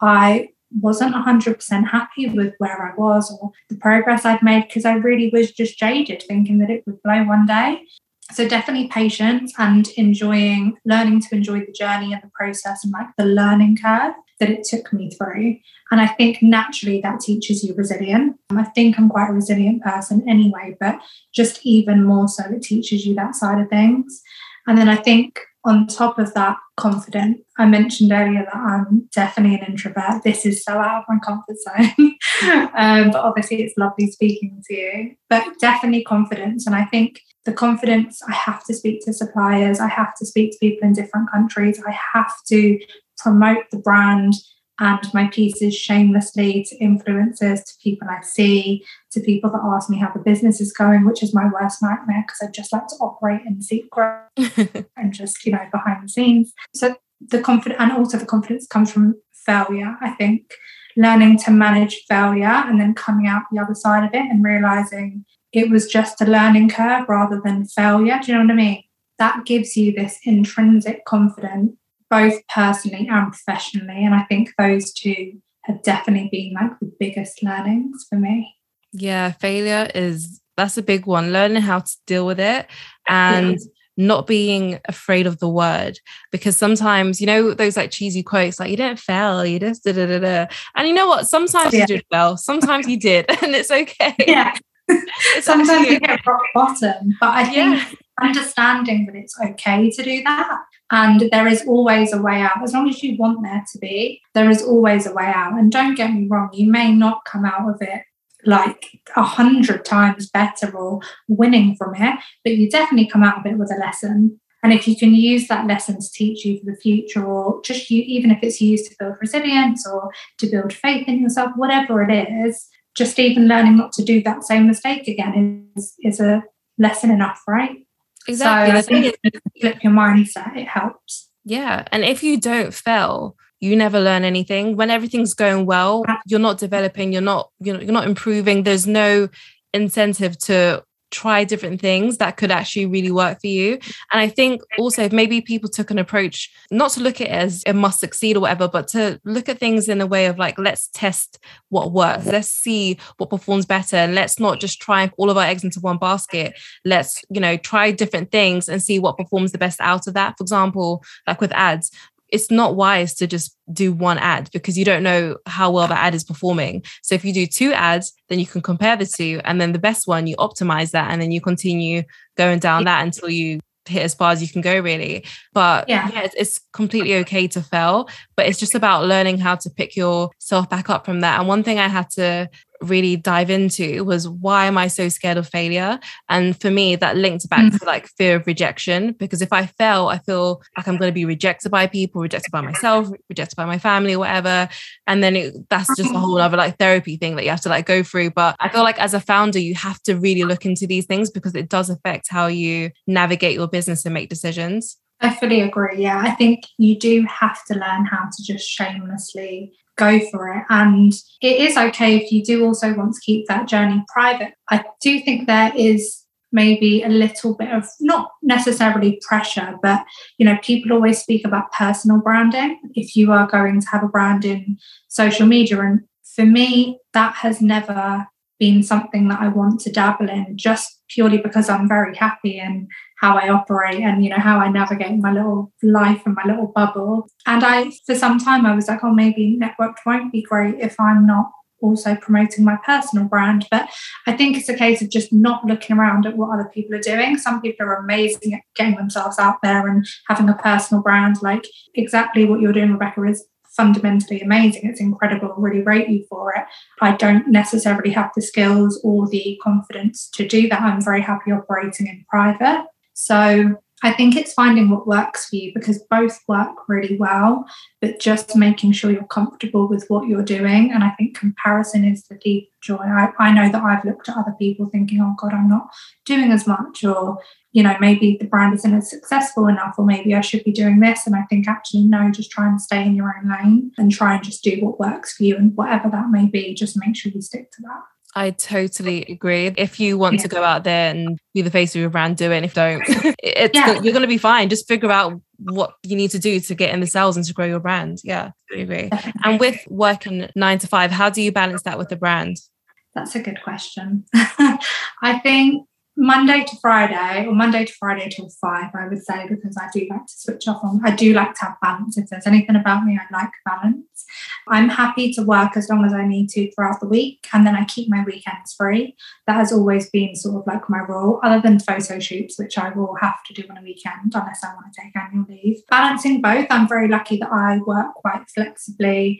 Speaker 2: I wasn't 100% happy with where I was or the progress I'd made, because I really was just jaded, thinking that it would blow one day. So definitely patience and learning to enjoy the journey and the process, and like the learning curve that it took me through. And I think naturally that teaches you resilience. I think I'm quite a resilient person anyway, but just even more so, it teaches you that side of things. And then I think on top of that, confident. I mentioned earlier that I'm definitely an introvert. This is so out of my comfort zone. But obviously it's lovely speaking to you. But definitely confidence. And I think the confidence, I have to speak to suppliers. I have to speak to people in different countries. I have to promote the brand and my pieces shamelessly to influencers, to people I see, to people that ask me how the business is going, which is my worst nightmare, because I just like to operate in secret and just, behind the scenes. So the confidence, and also the confidence comes from failure. I think learning to manage failure and then coming out the other side of it and realizing it was just a learning curve rather than failure. Do you know what I mean? That gives you this intrinsic confidence, both personally and professionally. And I think those two have definitely been like the biggest learnings for me.
Speaker 1: Yeah, that's a big one. Learning how to deal with it and not being afraid of the word. Because sometimes, those like cheesy quotes, like, you didn't fail, you just da-da-da-da. And you know what? Sometimes you did fail. Sometimes you did. And it's okay.
Speaker 2: Yeah. Sometimes you hit rock bottom. But I think understanding that it's okay to do that. And there is always a way out. As long as you want there to be, there is always a way out. And don't get me wrong, you may not come out of it like 100 times better or winning from it, but you definitely come out of it with a lesson. And if you can use that lesson to teach you for the future, or just even if it's used to build resilience or to build faith in yourself, whatever it is, just even learning not to do that same mistake again is a lesson enough, right?
Speaker 1: Exactly.
Speaker 2: So I think if you flip your mindset, it helps.
Speaker 1: Yeah. And if you don't fail, you never learn anything. When everything's going well, you're not developing, you're not improving. There's no incentive to try different things that could actually really work for you. And I think also if maybe people took an approach not to look at it as it must succeed or whatever, but to look at things in a way of like, let's test what works, let's see what performs better, and let's not just try all of our eggs into one basket. Let's, try different things and see what performs the best out of that. For example, like with ads, it's not wise to just do one ad because you don't know how well the ad is performing. So if you do 2 ads, then you can compare the 2, and then the best one, you optimize that, and then you continue going down that until you hit as far as you can go, really. But it's completely okay to fail, but it's just about learning how to pick yourself back up from that. And one thing I had to really dive into was, why am I so scared of failure? And for me, that linked back to like fear of rejection, because if I fail, I feel like I'm going to be rejected by people, rejected by myself, rejected by my family or whatever. And then that's just a whole other like therapy thing that you have to like go through. But I feel like as a founder, you have to really look into these things because it does affect how you navigate your business and make decisions.
Speaker 2: I fully agree. Yeah, I think you do have to learn how to just shamelessly go for it. And it is okay if you do also want to keep that journey private. I do think there is maybe a little bit of, not necessarily pressure, but, people always speak about personal branding. If you are going to have a brand in social media, and for me, that has never been something that I want to dabble in, just purely because I'm very happy in how I operate and, how I navigate my little life and my little bubble. And for some time, I was like, oh, maybe networked won't be great if I'm not also promoting my personal brand. But I think it's a case of just not looking around at what other people are doing. Some people are amazing at getting themselves out there and having a personal brand. Like exactly what you're doing, Rebecca, is fundamentally amazing. It's incredible. I really rate you for it. I don't necessarily have the skills or the confidence to do that. I'm very happy operating in private. So I think it's finding what works for you, because both work really well, but just making sure you're comfortable with what you're doing. And I think comparison is the deep joy. I know that I've looked at other people thinking, oh God, I'm not doing as much, or, maybe the brand isn't as successful enough, or maybe I should be doing this. And I think actually, no, just try and stay in your own lane and try and just do what works for you, and whatever that may be, just make sure you stick to that.
Speaker 1: I totally agree. If you want to go out there and be the face of your brand, do it. And if you don't, you're going to be fine. Just figure out what you need to do to get in the sales and to grow your brand. Yeah, I agree. And with working 9 to 5, how do you balance that with the brand?
Speaker 2: That's a good question. I think Monday to Friday till 5, I would say, because I do like to switch off I do like to have balance. If there's anything about me, I like balance. I'm happy to work as long as I need to throughout the week, and then I keep my weekends free. That has always been sort of like my rule, other than photo shoots, which I will have to do on a weekend unless I want to take annual leave. Balancing both, I'm very lucky that I work quite flexibly.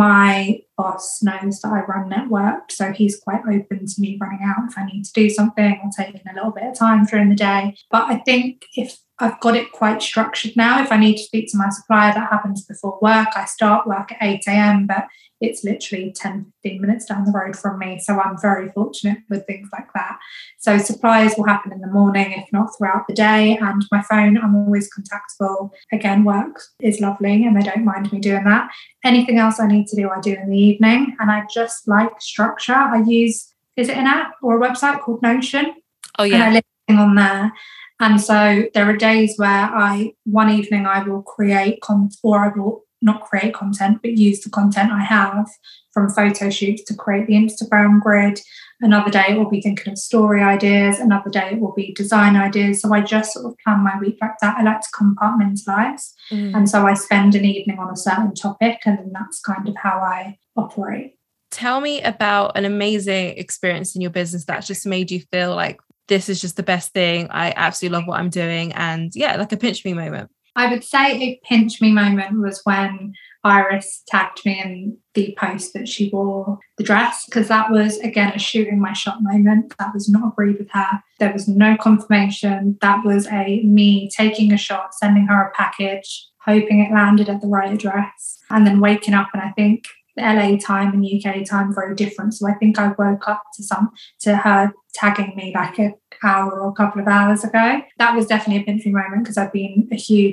Speaker 2: My boss knows that I run networked, so he's quite open to me running out if I need to do something or taking a little bit of time during the day. But I think if I've got it quite structured now, if I need to speak to my supplier, that happens before work. I start work at 8 a.m, but it's literally 10, 15 minutes down the road from me. So I'm very fortunate with things like that. So suppliers will happen in the morning, if not throughout the day. And my phone, I'm always contactable. Again, work is lovely and they don't mind me doing that. Anything else I need to do, I do in the evening. And I just like structure. I use, is it an app or a website called Notion?
Speaker 1: Oh, yeah.
Speaker 2: And I live on there. And so there are days where one evening I will create or I will not create content, but use the content I have from photo shoots to create the Instagram grid. Another day it will be thinking of story ideas. Another day it will be design ideas. So I just sort of plan my week like that. I like to compartmentalize. And so I spend an evening on a certain topic, and then that's kind of how I operate.
Speaker 1: Tell me about an amazing experience in your business that's just made you feel like this is just the best thing. I absolutely love what I'm doing. And yeah, like a pinch me moment.
Speaker 2: I would say a pinch me moment was when Iris tagged me in the post that she wore the dress, because that was, again, a shooting my shot moment. That was not agreed with her. There was no confirmation. That was me taking a shot, sending her a package, hoping it landed at the right address, and then waking up. And I think the LA time and UK time very different. So I think I woke up to her tagging me like an hour or a couple of hours ago. That was definitely a pinch me moment, because I've been a huge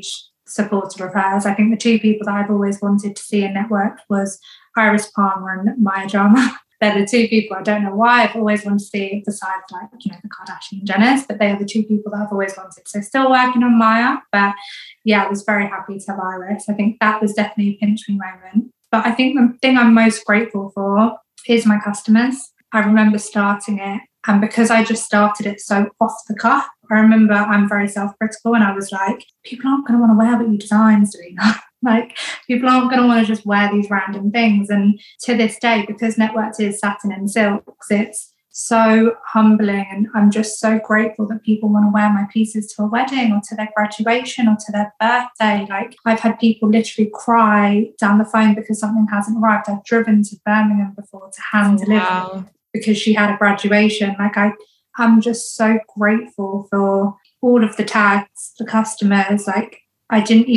Speaker 2: supportive of hers. I think the two people that I've always wanted to see in Network was Iris Palmer and Maya Jama. They're the two people, I don't know why, I've always wanted to see, besides like, you know, the Kardashian Jenners, but they are the two people that I've always wanted. So still working on Maya, but yeah, I was very happy to have Iris. I think that was definitely a pinch me moment. But I think the thing I'm most grateful for is my customers. I remember starting it, and because I just started it so off the cuff, I remember I'm very self-critical, and I was like, people aren't going to want to wear what you designed, Serena. Like, people aren't going to want to just wear these random things. And to this day, because Networked is satin and silks, it's so humbling, and I'm just so grateful that people want to wear my pieces to a wedding or to their graduation or to their birthday. Like, I've had people literally cry down the phone because something hasn't arrived. I've driven to Birmingham before to hand deliver because she had a graduation. Like, I'm just so grateful for all of the tags, the customers. Like, I didn't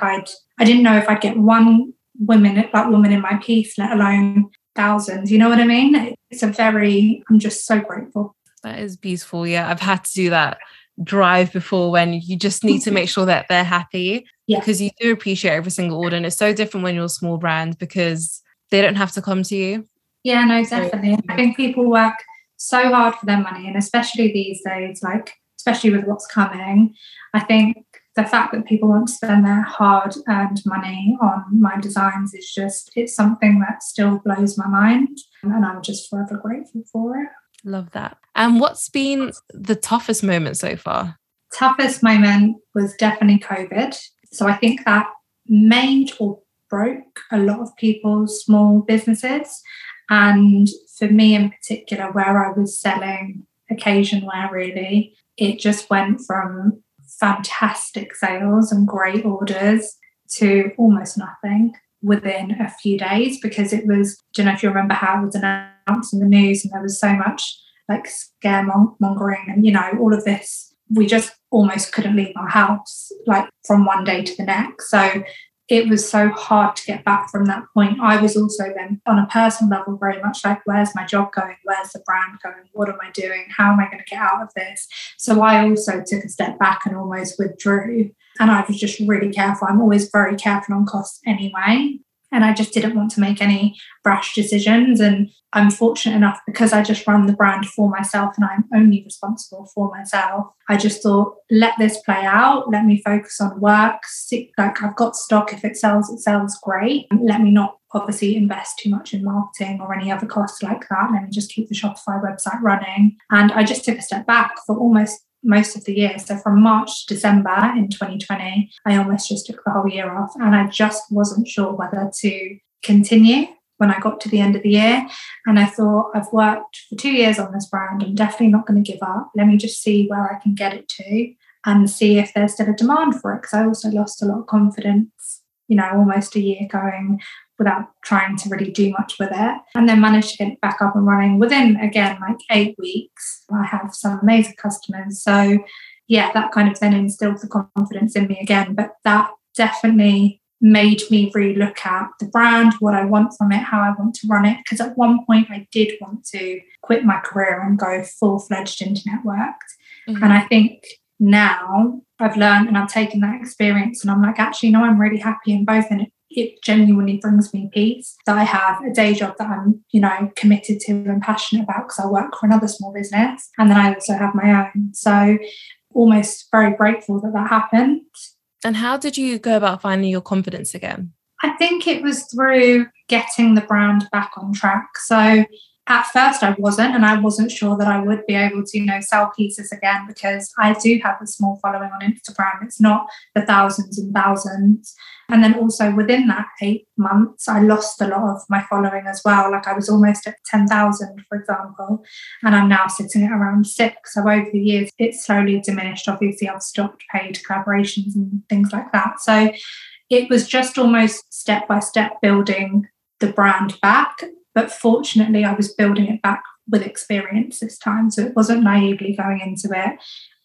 Speaker 2: know if I'd get one woman in my piece, let alone thousands. You know what I mean? I'm just so grateful.
Speaker 1: That is beautiful. Yeah, I've had to do that drive before, when you just need to make sure that they're happy, because you do appreciate every single order. And it's so different when you're a small brand because they don't have to come to you.
Speaker 2: Yeah, no, definitely. I think people work so hard for their money, and especially these days, like, especially with what's coming, I think the fact that people want to spend their hard-earned money on my designs is just, it's something that still blows my mind, and I'm just forever grateful for it.
Speaker 1: Love that. And what's been the toughest moment so far?
Speaker 2: Toughest moment was definitely COVID. So I think that made or broke a lot of people's small businesses. And for me in particular, where I was selling occasion wear, really, it just went from fantastic sales and great orders to almost nothing within a few days, because it was, I don't know if you remember how it was announced in the news, and there was so much like scaremongering and, you know, all of this. We just almost couldn't leave our house, like, from one day to the next. So it was so hard to get back from that point. I was also then, on a personal level, very much like, where's my job going? Where's the brand going? What am I doing? How am I going to get out of this? So I also took a step back and almost withdrew. And I was just really careful. I'm always very careful on costs anyway. And I just didn't want to make any brash decisions. And I'm fortunate enough, because I just run the brand for myself and I'm only responsible for myself. I just thought, let this play out. Let me focus on work. Like, I've got stock. If it sells great. Let me not obviously invest too much in marketing or any other costs like that. Let me just keep the Shopify website running. And I just took a step back for almost most of the year. So from March to December in 2020, I almost just took the whole year off, and I just wasn't sure whether to continue when I got to the end of the year. And I thought, I've worked for 2 years on this brand. I'm definitely not going to give up. Let me just see where I can get it to and see if there's still a demand for it, because I also lost a lot of confidence, you know, almost a year going without trying to really do much with it, and then managed to get it back up and running within, again, like 8 weeks. I have some amazing customers. So yeah, that kind of then instilled the confidence in me again. But that definitely made me relook at the brand, what I want from it, how I want to run it. Because at one point I did want to quit my career and go full-fledged into Networked. Mm-hmm. And I think now I've learned and I've taken that experience, and I'm like, actually, no, I'm really happy in both. And it genuinely brings me peace that I have a day job that I'm, you know, committed to and passionate about, because I work for another small business, and then I also have my own. So almost very grateful that happened.
Speaker 1: And how did you go about finding your confidence again?
Speaker 2: I think it was through getting the brand back on track. So at first I wasn't sure that I would be able to, you know, sell pieces again, because I do have a small following on Instagram. It's not the thousands and thousands. And then also within that 8 months, I lost a lot of my following as well. Like, I was almost at 10,000, for example, and I'm now sitting at around 6. So over the years, it's slowly diminished. Obviously, I've stopped paid collaborations and things like that. So it was just almost step by step building the brand back. But fortunately, I was building it back with experience this time. So it wasn't naively going into it.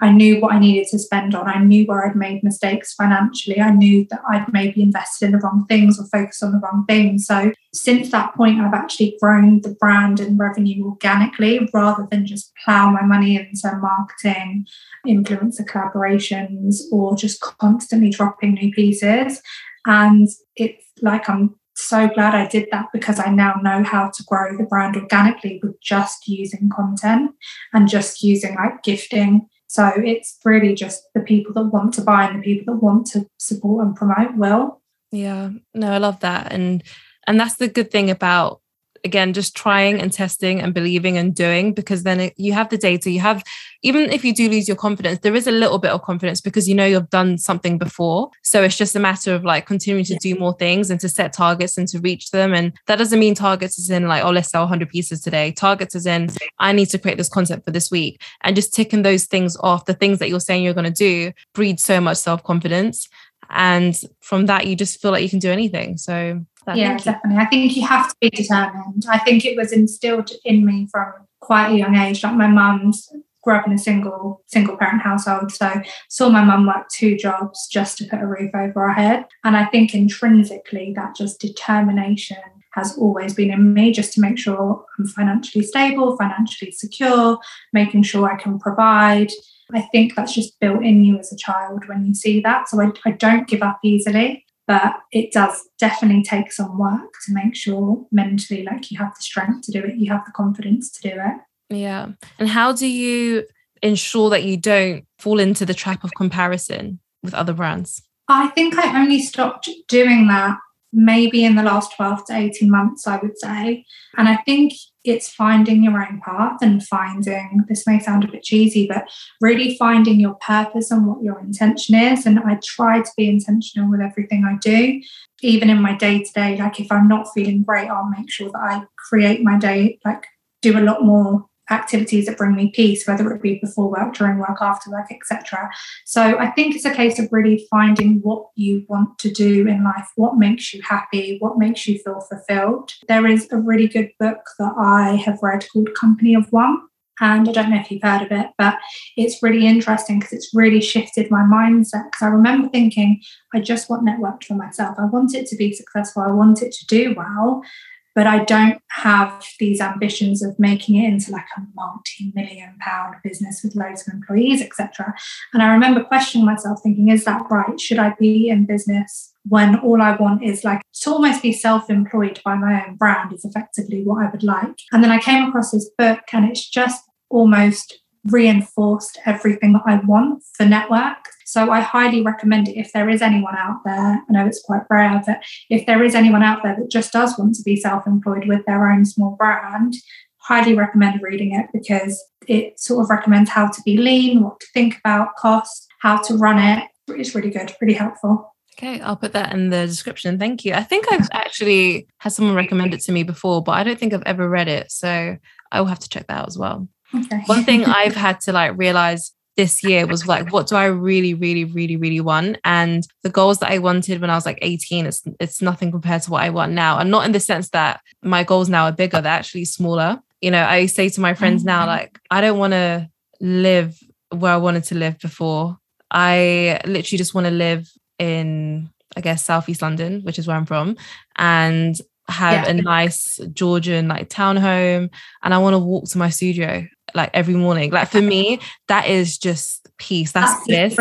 Speaker 2: I knew what I needed to spend on. I knew where I'd made mistakes financially. I knew that I'd maybe invested in the wrong things or focused on the wrong things. So since that point, I've actually grown the brand and revenue organically rather than just plow my money into marketing, influencer collaborations, or just constantly dropping new pieces. And it's like, I'm so glad I did that, because I now know how to grow the brand organically with just using content and just using like gifting. So it's really just the people that want to buy and the people that want to support and promote will.
Speaker 1: Yeah, no, I love that. And that's the good thing about, again, just trying and testing and believing and doing, because then you have the data, you have, even if you do lose your confidence, there is a little bit of confidence because you know you've done something before. So it's just a matter of like continuing to do more things and to set targets and to reach them. And that doesn't mean targets as in like, oh, let's sell 100 pieces today. Targets as in, I need to create this content for this week, and just ticking those things off, the things that you're saying you're going to do, breeds so much self-confidence. And from that, you just feel like you can do anything. So
Speaker 2: yeah, definitely. I think you have to be determined. I think it was instilled in me from quite a young age. Like my mum's grew up in a single parent household, so saw my mum work 2 jobs just to put a roof over our head. And I think intrinsically that just determination has always been in me, just to make sure I'm financially stable, financially secure, making sure I can provide. I think that's just built in you as a child when you see that. So I don't give up easily. But it does definitely take some work to make sure mentally, like, you have the strength to do it, you have the confidence to do it.
Speaker 1: Yeah. And how do you ensure that you don't fall into the trap of comparison with other brands?
Speaker 2: I think I only stopped doing that maybe in the last 12 to 18 months, I would say. And I think it's finding your own path and finding, this may sound a bit cheesy, but really finding your purpose and what your intention is. And I try to be intentional with everything I do, even in my day-to-day. Like if I'm not feeling great, I'll make sure that I create my day, like do a lot more activities that bring me peace, whether it be before work, during work, after work, etc. So I think it's a case of really finding what you want to do in life, what makes you happy, what makes you feel fulfilled. There is a really good book that I have read called Company of One, and I don't know if you've heard of it, but it's really interesting because it's really shifted my mindset. Because I remember thinking, I just want Networked for myself. I want it to be successful. I want it to do well. But I don't have these ambitions of making it into like a multi-million-pound business with loads of employees, etc. And I remember questioning myself, thinking, is that right? Should I be in business when all I want is like to almost be self-employed by my own brand is effectively what I would like? And then I came across this book, and it's just almost reinforced everything that I want for Network. So I highly recommend it if there is anyone out there. I know it's quite rare, but if there is anyone out there that just does want to be self-employed with their own small brand, highly recommend reading it, because it sort of recommends how to be lean, what to think about, cost, how to run it. It's really good, really helpful.
Speaker 1: Okay, I'll put that in the description. Thank you. I think I've actually had someone recommend it to me before, but I don't think I've ever read it. So I will have to check that out as well.
Speaker 2: Okay.
Speaker 1: One thing I've had to like realize this year was like, what do I really, really, really, really want? And the goals that I wanted when I was like 18, it's nothing compared to what I want now. And not in the sense that my goals now are bigger, they're actually smaller. You know, I say to my friends now, like, I don't want to live where I wanted to live before. I literally just want to live in, I guess, Southeast London, which is where I'm from, and have a nice Georgian like townhome. And I want to walk to my studio like every morning. Like for me, that is just peace. That's bliss.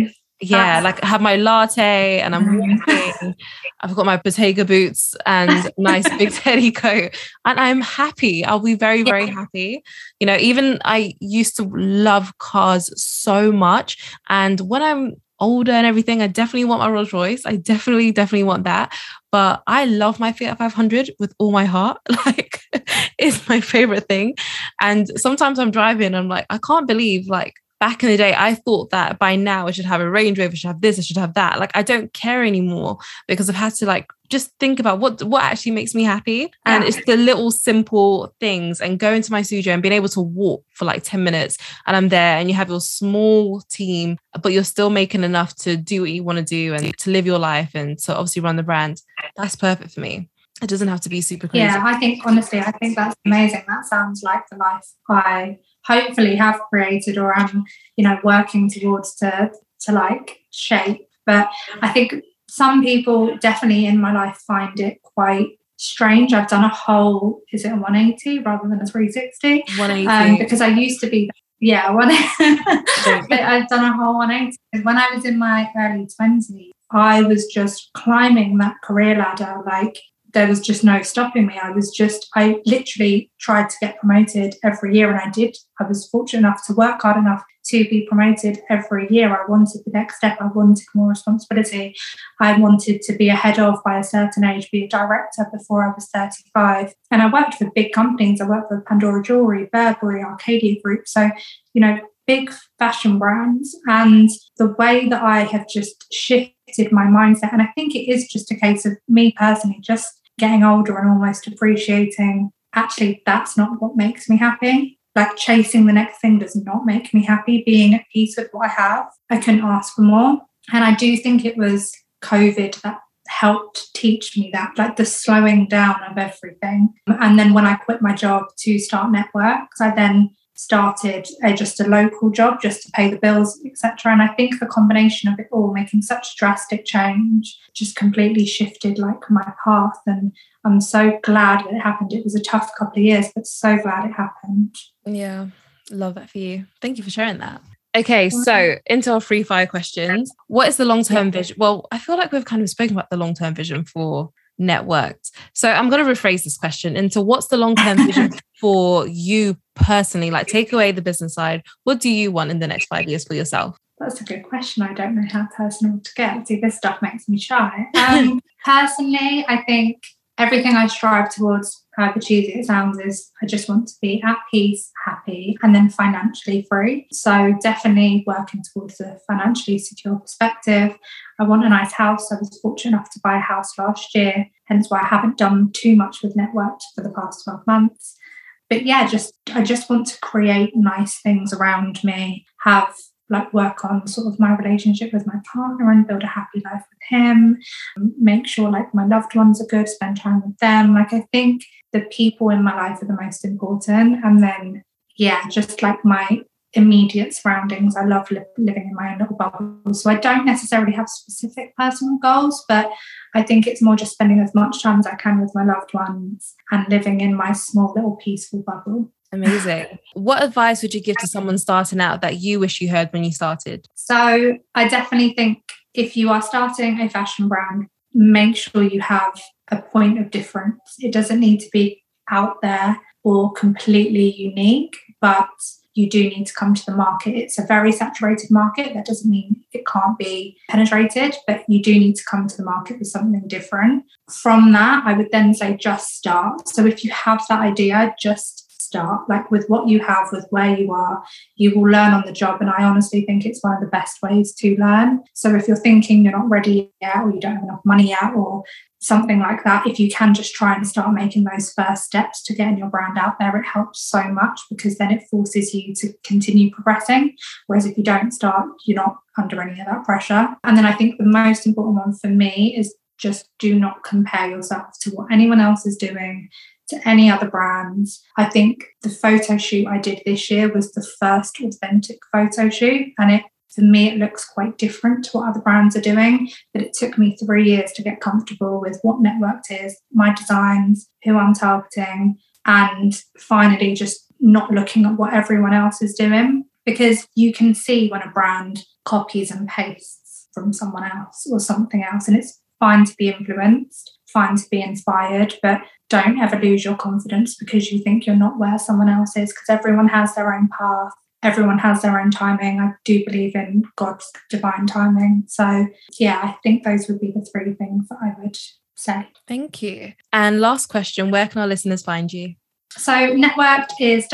Speaker 1: Yeah, like I have my latte and I'm walking. I've got my Bottega boots and nice big teddy coat, and I'm happy. I'll be very, very happy. You know, even I used to love cars so much, and when I'm older and everything, I definitely want my Rolls Royce. I definitely want that. But I love my Fiat 500 with all my heart. Like, it's my favorite thing. And sometimes I'm driving, I'm like, I can't believe, like, back in the day, I thought that by now I should have a Range Rover, I should have this, I should have that. Like, I don't care anymore because I've had to like just think about what actually makes me happy. And it's the little simple things, and going to my studio and being able to walk for like 10 minutes and I'm there, and you have your small team, but you're still making enough to do what you want to do and to live your life and to obviously run the brand. That's perfect for me. It doesn't have to be super crazy.
Speaker 2: Yeah, I think honestly, I think that's amazing. That sounds like the life I hopefully have created or am, working towards to like shape. But I think some people definitely in my life find it quite strange. I've done a whole, is it a 180 rather than a 360?
Speaker 1: 180.
Speaker 2: Because I used to be, I've done a whole 180. When I was in my early 20s, I was just climbing that career ladder. Like, there was just no stopping me. I literally tried to get promoted every year, and I did. I was fortunate enough to work hard enough to be promoted every year. I wanted the next step. I wanted more responsibility. I wanted to be ahead of, by a certain age, be a director before I was 35. And I worked for big companies. I worked for Pandora Jewelry, Burberry, Arcadia Group. So, big fashion brands. And the way that I have just shifted my mindset, and I think it is just a case of me personally just getting older and almost appreciating, actually, that's not what makes me happy. Like, chasing the next thing does not make me happy. Being at peace with what I have, I couldn't ask for more. And I do think it was COVID that helped teach me that, like the slowing down of everything. And then when I quit my job to start Networks, I then started just a local job just to pay the bills, etc. And I think the combination of it all, making such drastic change, just completely shifted like my path. And I'm so glad that it happened. It was a tough couple of years, but so glad it happened.
Speaker 1: Yeah, love that for you. Thank you for sharing that. Okay, so into our free fire questions. What is the long-term vision? Well, I feel like we've kind of spoken about the long-term vision for Networked. So I'm going to rephrase this question into what's the long-term vision for you personally? Like, take away the business side. What do you want in the next 5 years for yourself?
Speaker 2: That's a good question. I don't know how personal to get. See, this stuff makes me shy. Personally, I think everything I strive towards, however cheesy it sounds, is I just want to be at peace, happy, and then financially free. So definitely working towards a financially secure perspective. I want a nice house. I was fortunate enough to buy a house last year, hence why I haven't done too much with Networked for the past 12 months. But yeah, I just want to create nice things around me, work on sort of my relationship with my partner and build a happy life with him, make sure like my loved ones are good, spend time with them. Like, I think the people in my life are the most important. And then, just like my immediate surroundings. I love living in my own little bubble. So I don't necessarily have specific personal goals, but I think it's more just spending as much time as I can with my loved ones and living in my small little peaceful bubble.
Speaker 1: Amazing. What advice would you give to someone starting out that you wish you heard when you started?
Speaker 2: So I definitely think if you are starting a fashion brand, make sure you have a point of difference. It doesn't need to be out there or completely unique, but you do need to come to the market. It's a very saturated market. That doesn't mean it can't be penetrated, but you do need to come to the market with something different. From that, I would then say just start. So if you have that idea, just start. Like, with what you have, with where you are, you will learn on the job. And I honestly think it's one of the best ways to learn. So if you're thinking you're not ready yet, or you don't have enough money yet, or something like that, if you can just try and start making those first steps to getting your brand out there, it helps so much, because then it forces you to continue progressing. Whereas if you don't start, you're not under any of that pressure. And then I think the most important one for me is just do not compare yourself to what anyone else is doing, to any other brands. I think the photo shoot I did this year was the first authentic photo shoot, and for me, it looks quite different to what other brands are doing. But it took me 3 years to get comfortable with what Networked is, my designs, who I'm targeting, and finally just not looking at what everyone else is doing. Because you can see when a brand copies and pastes from someone else or something else, and it's fine to be influenced, fine to be inspired, but don't ever lose your confidence because you think you're not where someone else is, because everyone has their own path. Everyone has their own timing. I do believe in God's divine timing. So yeah, I think those would be the 3 things that I would say.
Speaker 1: Thank you. And last question, where can our listeners find you?
Speaker 2: So Networked is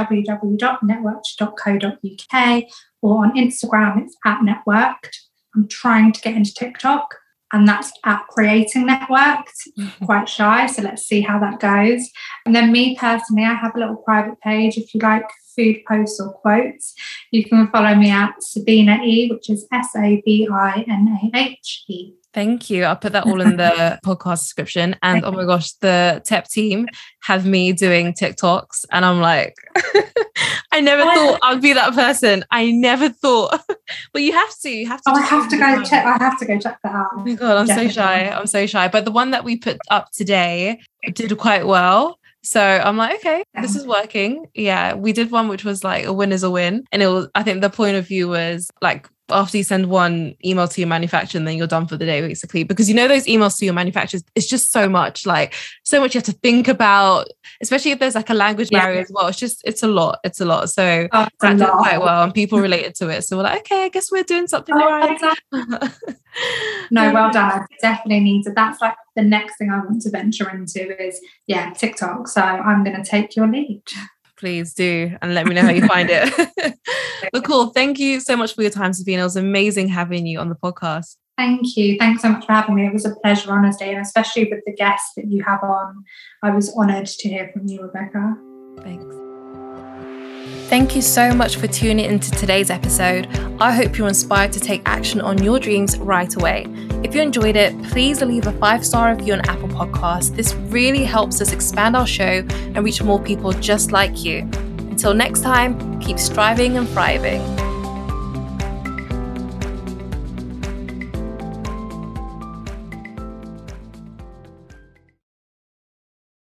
Speaker 2: www.networked.co.uk, or on Instagram it's @Networked. I'm trying to get into TikTok, and that's @Creating Networked. Quite shy, so let's see how that goes. And then me personally, I have a little private page, if you like, food posts or quotes, you can follow me at Sabina E, which is SABINAHE.
Speaker 1: Thank you. I'll put that all in the podcast description. And oh my gosh, the TEP team have me doing TikToks. And I'm like, I never thought I'd be that person. I never thought. But you have to.
Speaker 2: I have to go check that out.
Speaker 1: Oh my God, I'm
Speaker 2: Definitely.
Speaker 1: so shy. But the one that we put up today did quite well. So I'm like, okay, this is working. Yeah, we did one which was like a win is a win. And it was, I think the point of view was like, after you send one email to your manufacturer and then you're done for the day, basically, because you know those emails to your manufacturers, it's just so much you have to think about, especially if there's like a language barrier as well. It's a lot. So that did quite well and people related to it. So we're like, okay, I guess we're doing something right.
Speaker 2: No, well done. I definitely need to. That's like the next thing I want to venture into is TikTok. So I'm going to take your lead.
Speaker 1: Please do, and let me know how you find it. But cool. Thank you so much for your time, Sabina. It was amazing having you on the podcast.
Speaker 2: Thank you. Thanks so much for having me. It was a pleasure, honestly, and especially with the guests that you have on. I was honoured to hear from you, Rebecca.
Speaker 1: Thanks. Thank you so much for tuning into today's episode. I hope you're inspired to take action on your dreams right away. If you enjoyed it, please leave a 5-star review on Apple Podcasts. This really helps us expand our show and reach more people just like you. Until next time, keep striving and thriving.